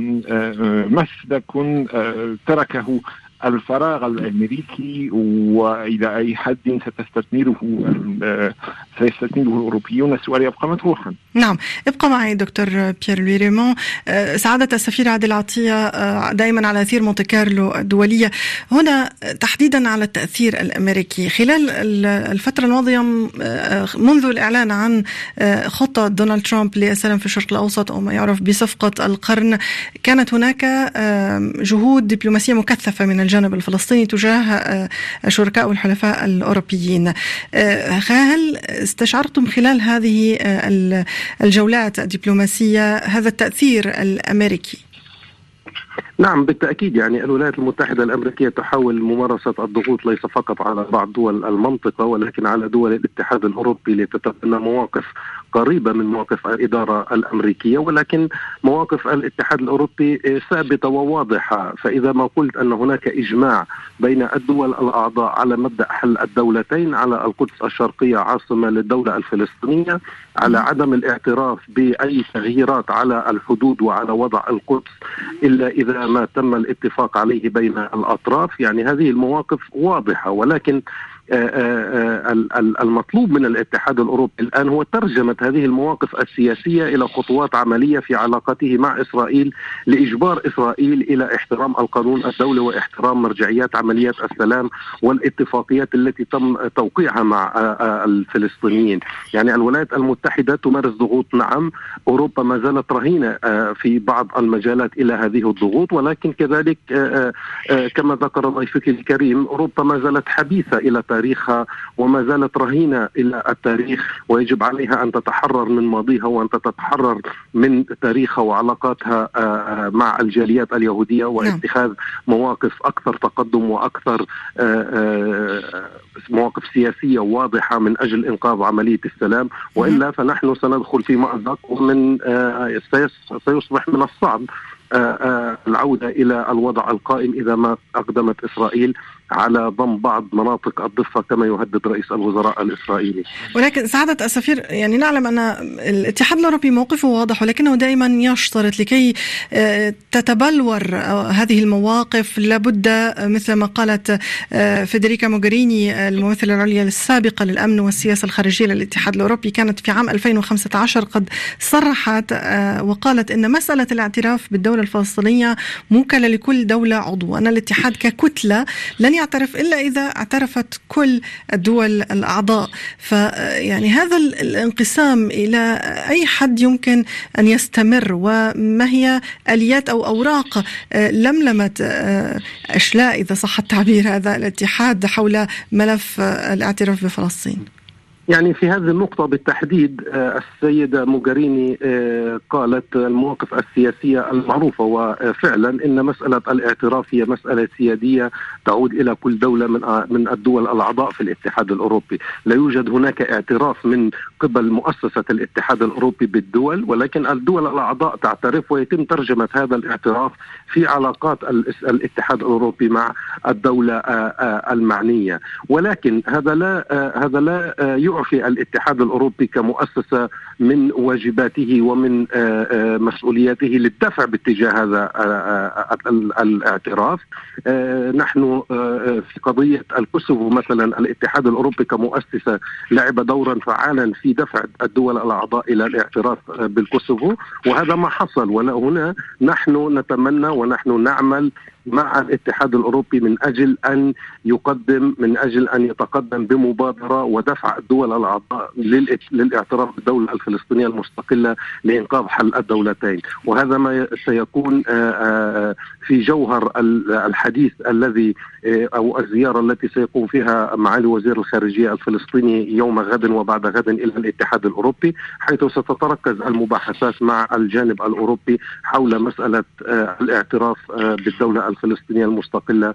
مسلك تركه الفراغ الأمريكي، وإلى أي حد ستستثمره سيستثمره الأوروبيون؟ السؤال يبقى مطروحا. نعم، ابقى معي دكتور بيير لوي ريمون. سعادة السفير عادل عطية، دائما على أثير مونتي كارلو الدولية، هنا تحديدا على التأثير الأمريكي خلال الفترة الماضية منذ الإعلان عن خطة دونالد ترامب للسلام في الشرق الأوسط أو ما يعرف بصفقة القرن. كانت هناك جهود دبلوماسية مكثفة من الجانب الفلسطيني تجاه شركاء والحلفاء الأوروبيين. هل استشعرتم خلال هذه الجولات الدبلوماسية هذا التأثير الأمريكي؟ نعم بالتأكيد. يعني الولايات المتحدة الأمريكية تحاول ممارسة الضغوط ليس فقط على بعض دول المنطقة ولكن على دول الاتحاد الأوروبي لتتبنى مواقف قريبة من مواقف الإدارة الأمريكية، ولكن مواقف الاتحاد الأوروبي ثابتة وواضحة. فإذا ما قلت أن هناك إجماع بين الدول الأعضاء على مبدأ حل الدولتين، على القدس الشرقية عاصمة للدولة الفلسطينية، على عدم الاعتراف بأي تغييرات على الحدود وعلى وضع القدس إلا إذا ما تم الاتفاق عليه بين الأطراف، يعني هذه المواقف واضحة. ولكن المطلوب من الاتحاد الأوروبي الآن هو ترجمة هذه المواقف السياسية إلى خطوات عملية في علاقته مع إسرائيل، لإجبار إسرائيل إلى احترام القانون الدولي واحترام مرجعيات عمليات السلام والاتفاقيات التي تم توقيعها مع الفلسطينيين. يعني الولايات المتحدة تمارس ضغوط، نعم. أوروبا ما زالت رهينة في بعض المجالات إلى هذه الضغوط، ولكن كذلك كما ذكر ضيفك الكريم أوروبا ما زالت حبيسة إلى تاريخها وما زالت رهينة إلى التاريخ، ويجب عليها أن تتحرر من ماضيها وأن تتحرر من تاريخها وعلاقاتها مع الجاليات اليهودية، واتخاذ مواقف أكثر تقدم وأكثر مواقف سياسية واضحة من أجل إنقاذ عملية السلام، وإلا فنحن سندخل في مأزق ومن سيصبح من الصعب العودة إلى الوضع القائم إذا ما أقدمت إسرائيل على ضم بعض مناطق الضفة كما يهدد رئيس الوزراء الإسرائيلي. ولكن سعادة السفير، يعني نعلم أن الاتحاد الأوروبي موقفه واضح، ولكنه دائما يشترط لكي تتبلور هذه المواقف لابد، مثل ما قالت فيدريكا موغريني الممثلة العليا السابقة للأمن والسياسة الخارجية للاتحاد الأوروبي، كانت في عام ألفين وخمسة عشر قد صرحت وقالت أن مسألة الاعتراف بالدولة الفلسطينية موكلة لكل دولة عضو، أن الاتحاد ككتلة لن يعترف إلا إذا اعترفت كل الدول الأعضاء. فيعني هذا الانقسام إلى أي حد يمكن أن يستمر، وما هي آليات أو أوراق لملمة أشلاء إذا صح التعبير هذا الاتحاد حول ملف الاعتراف بفلسطين؟ يعني في هذه النقطة بالتحديد السيدة موغريني قالت المواقف السياسية المعروفة، وفعلا إن مسألة الاعتراف هي مسألة سيادية تعود إلى كل دولة من من الدول الأعضاء في الاتحاد الأوروبي. لا يوجد هناك اعتراف من قبل مؤسسة الاتحاد الأوروبي بالدول، ولكن الدول الأعضاء تعترف ويتم ترجمة هذا الاعتراف في علاقات الاتحاد الأوروبي مع الدولة المعنية. ولكن هذا لا هذا لا يعفي الاتحاد الأوروبي كمؤسسة من واجباته ومن مسؤولياته للدفع باتجاه هذا الاعتراف. نحن في قضية الكوسوفو مثلا الاتحاد الأوروبي كمؤسسة لعب دورا فعالا في دفع الدول الأعضاء إلى الاعتراف بالكوسوفو، وهذا ما حصل. ولا هنا نحن نتمنى ونحن نعمل مع الاتحاد الأوروبي من أجل أن يقدم من أجل أن يتقدم بمبادرة ودفع الدول الأعضاء للاعتراف بالدولة الفلسطينية المستقلة لإنقاذ حل الدولتين. وهذا ما سيكون في جوهر الحديث الذي أو الزيارة التي سيقوم فيها معالي وزير الخارجية الفلسطيني يوم غد وبعد غد إلى الاتحاد الأوروبي، حيث ستتركز المباحثات مع الجانب الأوروبي حول مسألة الاعتراف بالدولة الفلسطينية المستقلة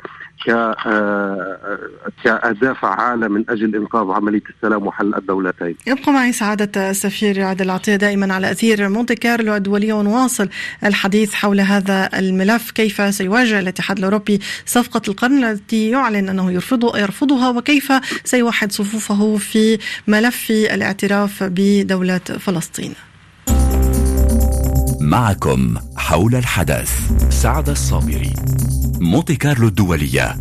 كأداة فعالة من أجل إنقاذ عملية السلام وحل الدولتين. يبقى معي سعادة السفير عادل العطية دائما على أثير مونتي كارلو الدولية، ونواصل الحديث حول هذا الملف، كيف سيواجه الاتحاد الأوروبي صفقة القرن التي يعلن أنه يرفض يرفضها، وكيف سيوحد صفوفه في ملف الاعتراف بدولة فلسطين. معكم حول الحدث سعد الصابري، مونتي كارلو الدولية.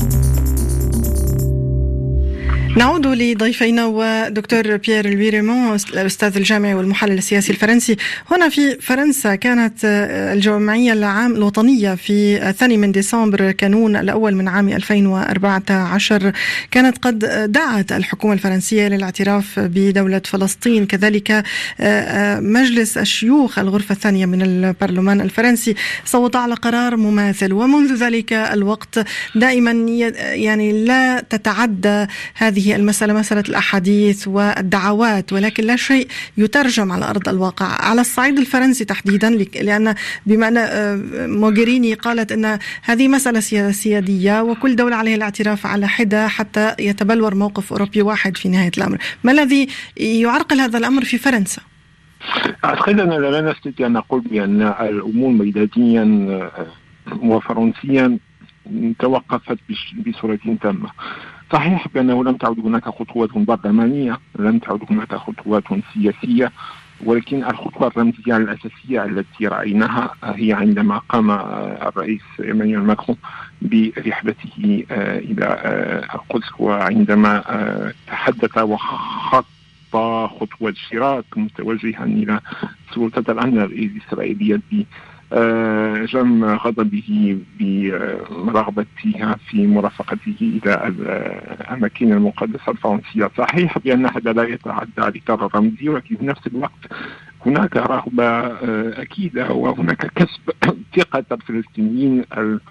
نعود لضيفينا ودكتور بيير لوي ريمون الأستاذ الجامعي والمحلل السياسي الفرنسي. هنا في فرنسا كانت الجمعية العام الوطنية في الثاني من ديسمبر كانون الأول من عام ألفين وأربعة عشر كانت قد دعت الحكومة الفرنسية للاعتراف بدولة فلسطين. كذلك مجلس الشيوخ الغرفة الثانية من البرلمان الفرنسي صوت على قرار مماثل، ومنذ ذلك الوقت دائما يعني لا تتعدى هذه المسألة مسألة الأحاديث والدعوات، ولكن لا شيء يترجم على أرض الواقع على الصعيد الفرنسي تحديدا، لأن بمعنى موغريني قالت أن هذه مسألة سيادية وكل دولة عليها الاعتراف على حدة حتى يتبلور موقف أوروبي واحد في نهاية الأمر. ما الذي يعرقل هذا الأمر في فرنسا؟ أعتقد أننا لا نستطيع أن نقول بأن الأمور ميدانيا وفرنسيا توقفت بصورة تامة. صحيح بأنه لم تعد هناك خطوات برلمانية، لم تعد هناك خطوات سياسية، ولكن الخطوة الرمزية الأساسية التي رأيناها هي عندما قام الرئيس إيمانويل ماكرون برحلته إلى القدس، وعندما تحدث وخط خطوة شراك متوجها إلى سلطة الأمن الإسرائيلية جم غضبه برغبتها في مرافقته إلى الأماكن المقدسة الفرنسية. صحيح بأن هذا لا يتعدى لإطار رمزي، ولكن في نفس الوقت هناك رغبة أكيدة وهناك كسب ثقة الفلسطينيين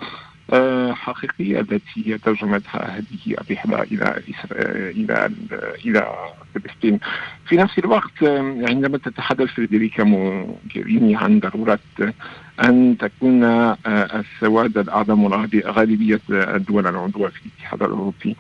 حقيقية التي ترجمتها هذه الرحلة إلى إلى إلى فلسطين. في نفس الوقت عندما تتحدث فيدريكا موغيريني عن ضرورة أن تكون السواد الأعظم غالبية الدول العضوة في الاتحاد الأوروبي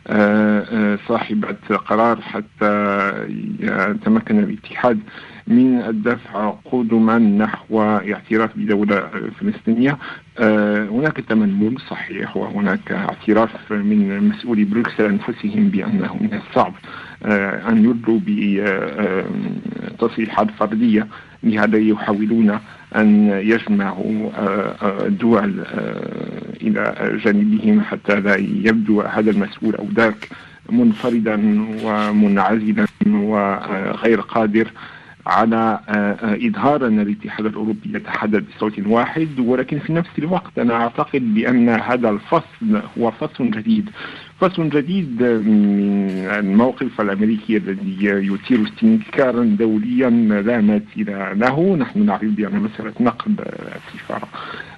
صاحبة قرار حتى يتمكن الاتحاد من الدفع قدما نحو اعتراف بدولة فلسطينية، هناك تمني صحيح وهناك اعتراف من مسؤولي بروكسل أنفسهم بأنه من الصعب أن يردوا بتصريحات فردية، لهذا يحاولون أن يجمعوا الدول إلى جانبهم حتى لا يبدو هذا المسؤول أو ذاك منفردا ومنعزلا وغير قادر على إظهار أن الاتحاد الأوروبي يتحدث بصوت واحد. ولكن في نفس الوقت أنا أعتقد بأن هذا الفصل هو فصل جديد فصل جديد من الموقف الأمريكي الذي يثير استنكارا دوليا لا مثيل له. نحن نعرف بأن مسألة نقل السفارة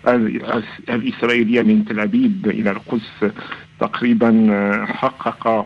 الإسرائيلية من تل أبيب إلى القدس تقريبا حقق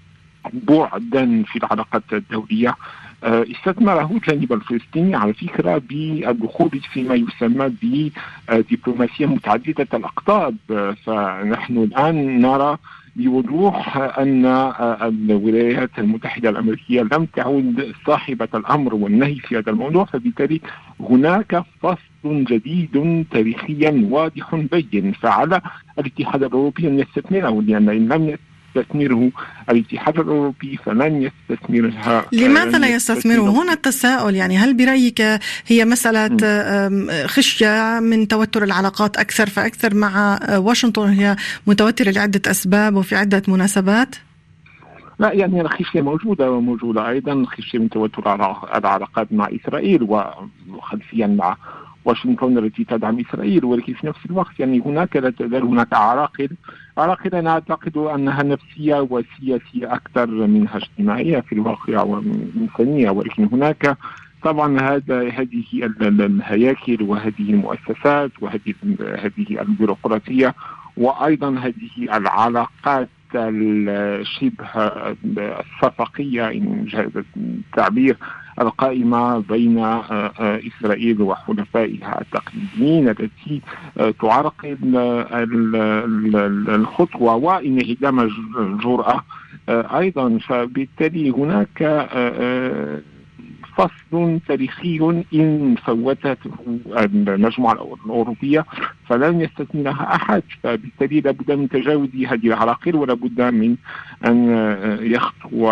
بعدا في العلاقات الدولية استثمره الجانب الفلسطيني على فكرة بالدخول فيما يسمى بدبلوماسية متعددة الأقطاب. فنحن الآن نرى بوضوح أن الولايات المتحدة الأمريكية لم تعد صاحبة الأمر والنهي في هذا الموضوع، فبالتالي هناك فصل جديد تاريخيا واضح بين. فعلى الاتحاد الأوروبي أن يستثمره، لأن إن لم يستثمره الاتحاد الأوروبي فلن يستثمرها. لماذا لا يستثمره؟ هنا التساؤل، يعني هل برأيك هي مسألة خشية من توتر العلاقات أكثر فأكثر مع واشنطن؟ هي متوترة لعدة أسباب وفي عدة مناسبات. لا، يعني الخشية موجودة وموجودة أيضا خشية من توتر العلاقات مع إسرائيل وخلفيا مع واشنطن التي تدعم إسرائيل. ولكن في نفس الوقت يعني هناك لا تزال هناك عراقل عراقل أنا أعتقد أنها نفسية وسياسية أكثر منها اجتماعية في الواقع وإنسانية. ولكن هناك طبعا هذا هذه الهياكل وهذه المؤسسات وهذه هذه البيروقراطية وأيضا هذه العلاقات الشبه الصفقية إن جاز التعبير القائمة بين إسرائيل وحلفائها التقليديين التي تعرقل الخطوة وانعدام الجرأة أيضا. فبالتالي هناك فصل تاريخي إن فوتته المجموعة الأوروبية فلن يستثمرها أحد. فبالتالي لابد من تجاوز هذه العراقيل ولابد من أن يخطو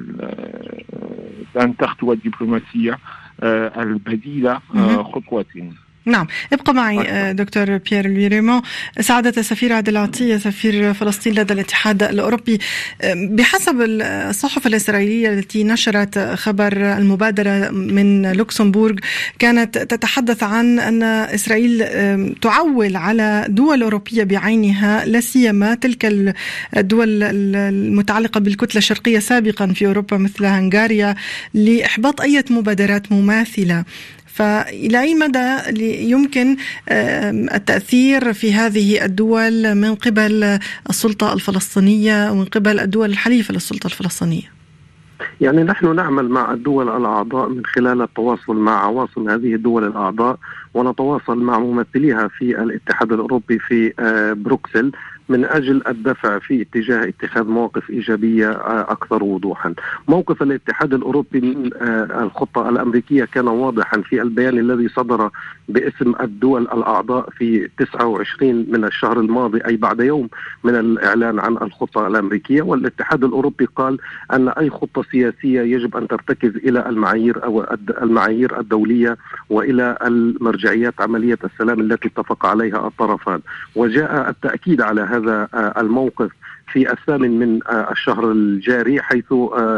أن تخطو الدبلوماسية البديلة خطوة. نعم، ابقى معي دكتور بيير لوي ريمون. سعادة السفير عادل عطية سفير فلسطين لدى الاتحاد الأوروبي، بحسب الصحف الإسرائيلية التي نشرت خبر المبادرة من لوكسمبورغ كانت تتحدث عن أن إسرائيل تعول على دول أوروبية بعينها، لا سيما تلك الدول المتعلقة بالكتلة الشرقية سابقا في أوروبا مثل هنغاريا لإحباط أي مبادرات مماثلة. فإلى أي مدى يمكن التأثير في هذه الدول من قبل السلطة الفلسطينية ومن قبل الدول الحليفة للسلطة الفلسطينية؟ يعني نحن نعمل مع الدول الأعضاء من خلال التواصل مع عواصم هذه الدول الأعضاء، ونتواصل مع ممثليها في الاتحاد الأوروبي في بروكسل من أجل الدفع في اتجاه اتخاذ مواقف إيجابية أكثر وضوحا. موقف الاتحاد الأوروبي من الخطة الأمريكية كان واضحا في البيان الذي صدر باسم الدول الأعضاء في تسعة وعشرين من الشهر الماضي، أي بعد يوم من الإعلان عن الخطة الأمريكية. والاتحاد الأوروبي قال أن أي خطة سياسية يجب أن ترتكز إلى المعايير أو المعايير الدولية وإلى المرجعيات عملية السلام التي اتفق عليها الطرفان. وجاء التأكيد على هذا الموقف في الثامن من الشهر الجاري، حيث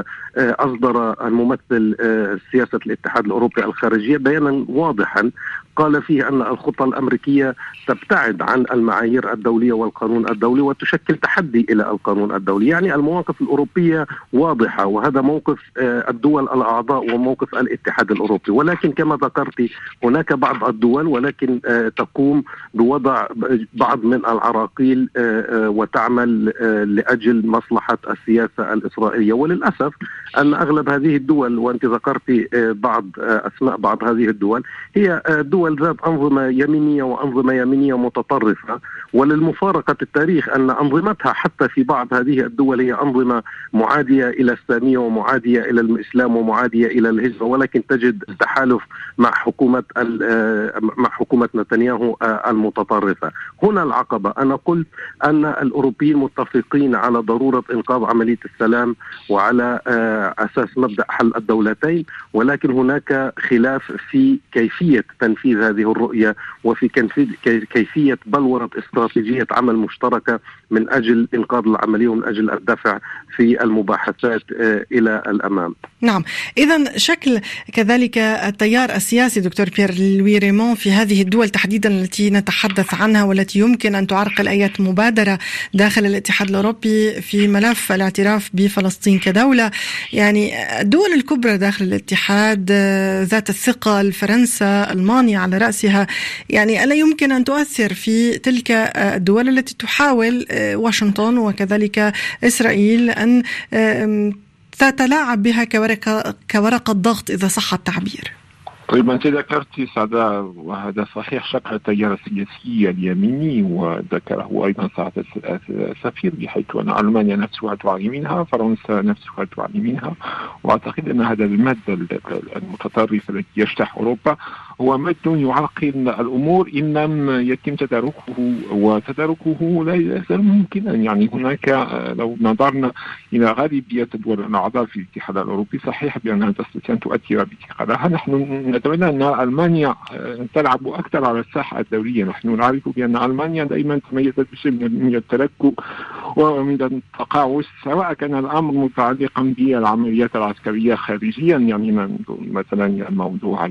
أصدر الممثل سياسة الاتحاد الأوروبي الخارجية بيانا واضحا قال فيه أن الخطة الأمريكية تبتعد عن المعايير الدولية والقانون الدولي وتشكل تحدي إلى القانون الدولي. يعني المواقف الأوروبية واضحة، وهذا موقف الدول الأعضاء وموقف الاتحاد الأوروبي. ولكن كما ذكرت هناك بعض الدول ولكن تقوم بوضع بعض من العراقيل وتعمل لأجل مصلحة السياسة الإسرائيلية. وللأسف أن أغلب هذه الدول، وأنت ذكرت بعض أسماء بعض هذه الدول، هي دول ذات أنظمة يمينية وأنظمة يمينية متطرفة. وللمفارقة التاريخ أن أنظمتها حتى في بعض هذه الدول هي أنظمة معادية إلى الإسلامية ومعادية إلى الإسلام ومعادية إلى الهجرة، ولكن تجد تحالف مع حكومة مع حكومة نتنياهو المتطرفة. هنا العقبة. أنا قلت أن الأوروبيين متفقين على ضرورة إنقاذ عملية السلام وعلى أساس مبدأ حل الدولتين، ولكن هناك خلاف في كيفية تنفيذ هذه الرؤية وفي كيفية بلورة استراتيجية عمل مشتركة من أجل إنقاذ العملية ومن أجل الدفع في المباحثات إلى الأمام. نعم، إذن شكل كذلك التيار السياسي دكتور بيير لوي ريمون في هذه الدول تحديدا التي نتحدث عنها والتي يمكن أن تعرقل أي مبادرة داخل الاتحاد الأوروبي في ملف الاعتراف بفلسطين كدولة. يعني الدول الكبرى داخل الاتحاد ذات الثقل، فرنسا، ألمانيا على رأسها، يعني ألا يمكن أن تؤثر في تلك الدول التي تحاول واشنطن وكذلك إسرائيل أن تتلاعب بها كورقة, كورقة ضغط إذا صح التعبير؟ طيب أنت ذكرت سعادة وهذا صحيح شكل التيار السياسي اليميني، وذكره أيضا سعادة السفير، بحيث أن ألمانيا نفسها تعاني منها، فرنسا نفسها تعاني منها. وأعتقد أن هذا المد المتطرف الذي يجتاح أوروبا هو مد يعرقل الأمور إن لم يتم تداركه، وتداركه لا يزال ممكنا. يعني هناك لو نظرنا إلى غالبية الدول الأعضاء في الاتحاد الأوروبي صحيح بأنها تستطيع أن تؤثر باتخاذها. نحن نتمنى أن ألمانيا تلعب أكثر على الساحة الدولية. نحن نعرف بأن ألمانيا دائما تميزت بشيء من التلكؤ ومن التقاعس، سواء كان الأمر متعلقا بالعمليات العسكرية خارجيا، يعني مثلا موضوع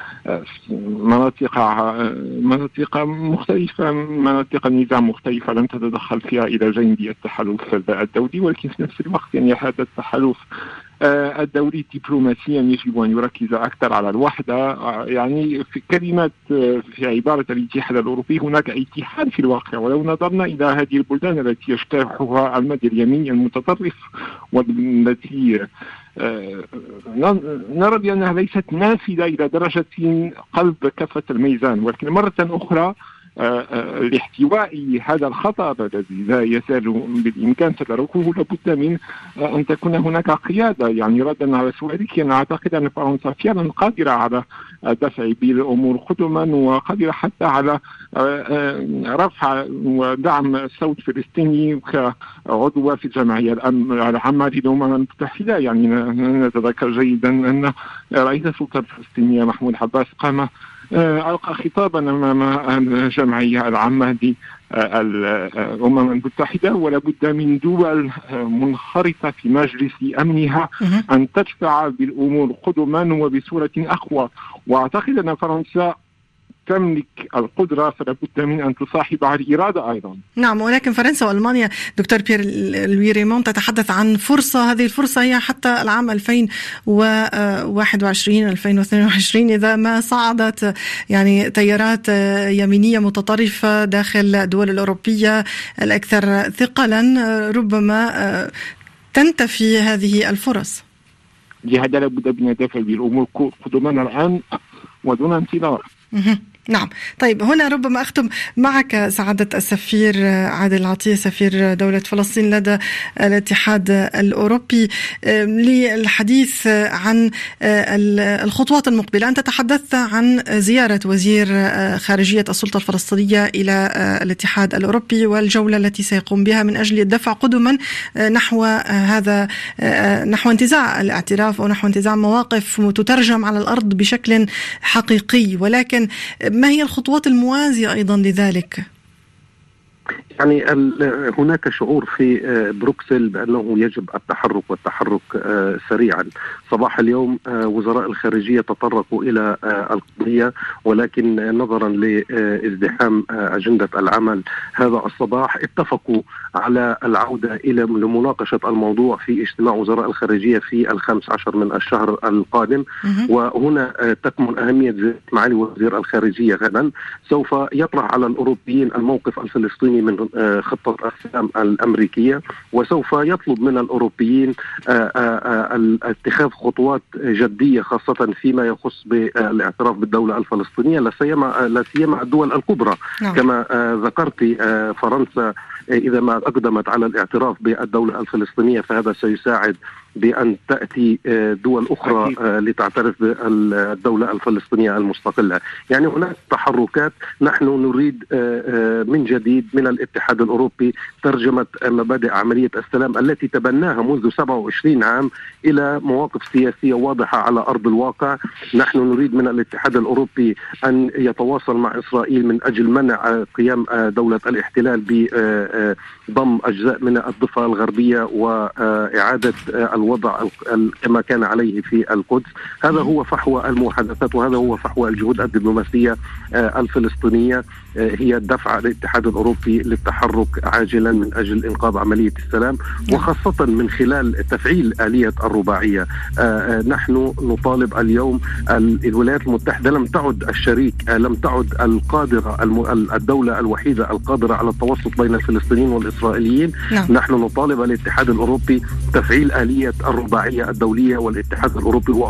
مناطق مناطق مختلفة، مناطق النظام مختلفة لم تتدخل فيها إلى جانب التحالف الدولي، ولكن في نفس الوقت يعني هذا التحالف الدولي دبلوماسيا يجب أن يركز أكثر على الوحدة. يعني في كلمة في عبارة الاتحاد الأوروبي هناك اتحاد في الواقع. ولو نظرنا إلى هذه البلدان التي يجتاحها المد اليميني المتطرف والتي نرى بأنها ليست نافذة إلى درجة قلب كفة الميزان، ولكن مرة أخرى لاحتواء هذا الخطر الذي لا يزال بالإمكان تداركه لابد من أن تكون هناك قيادة. يعني ردا على سؤالك، أنا أعتقد أن فرنسا فعلا قادرة على الدفع بالأمور قدما، وقادرة حتى على رفع ودعم الصوت الفلسطيني كعضو في الجمعية العامة للأمم المتحدة. يعني نتذكر جيدا أن رئيس السلطة الفلسطينية محمود عباس قام ألقى خطابا أمام الجمعية العامة للأمم المتحدة، ولا بد من دول منخرطة في مجلس أمنها أن تدفع بالأمور قدما وبصورة أقوى. وأعتقد أن فرنسا تملك القدرة، فلا بد من أن تصاحبها الإرادة أيضا. نعم، ولكن فرنسا وألمانيا دكتور بيير لوي ريمون تتحدث عن فرصة، هذه الفرصة هي حتى العام ألفين وواحد وعشرين ألفين واثنين وعشرين إذا ما صعدت يعني تيارات يمينية متطرفة داخل الدول الأوروبية الأكثر ثقلا، ربما تنتفي هذه الفرص. لهذا لابد من الدفع بالأمور قدما الآن ودون انتظار. نعم، طيب هنا ربما أختم معك سعادة السفير عادل عطية، سفير دولة فلسطين لدى الاتحاد الأوروبي، للحديث عن الخطوات المقبلة. أنت تحدثت عن زيارة وزير خارجية السلطة الفلسطينية إلى الاتحاد الأوروبي والجولة التي سيقوم بها من أجل الدفع قدما نحو هذا نحو انتزاع الاعتراف أو نحو انتزاع مواقف تترجم على الأرض بشكل حقيقي. ولكن ما هي الخطوات الموازية أيضا لذلك؟ يعني هناك شعور في بروكسل بأنه يجب التحرك والتحرك سريعا. صباح اليوم وزراء الخارجية تطرقوا إلى القضية، ولكن نظرا لازدحام أجندة العمل هذا الصباح اتفقوا على العودة إلى لمناقشة الموضوع في اجتماع وزراء الخارجية في الخامس عشر من الشهر القادم. وهنا تكمن أهمية معالي وزير الخارجية غدا. سوف يطرح على الأوروبيين الموقف الفلسطيني من خطة السلام الأمريكية، وسوف يطلب من الأوروبيين اتخاذ خطوات جدية خاصة فيما يخص بالاعتراف بالدولة الفلسطينية، لا سيما الدول الكبرى. نعم. كما ذكرت فرنسا إذا ما أقدمت على الاعتراف بالدولة الفلسطينية فهذا سيساعد بأن تأتي دول أخرى لتعترف بالدولة الفلسطينية المستقلة. يعني هناك تحركات. نحن نريد من جديد من الاتحاد الأوروبي ترجمة مبادئ عملية السلام التي تبناها منذ سبعة وعشرين عام إلى مواقف سياسية واضحة على أرض الواقع. نحن نريد من الاتحاد الأوروبي أن يتواصل مع إسرائيل من أجل منع قيام دولة الاحتلال بضم أجزاء من الضفة الغربية وإعادة الوضع كما كان عليه في القدس. هذا هو فحوى المحادثات وهذا هو فحوى الجهود الدبلوماسية الفلسطينية، هي الدفع للاتحاد الأوروبي للتحرك عاجلا من أجل إنقاذ عملية السلام، وخاصة من خلال تفعيل آلية الرباعية. نحن نطالب اليوم الولايات المتحدة لم تعد الشريك، لم تعد القادرة الدولة الوحيدة القادرة على التوسط بين الفلسطينيين والإسرائيليين. نعم. نحن نطالب الاتحاد الأوروبي تفعيل آلية الرباعية الدولية، والاتحاد الأوروبي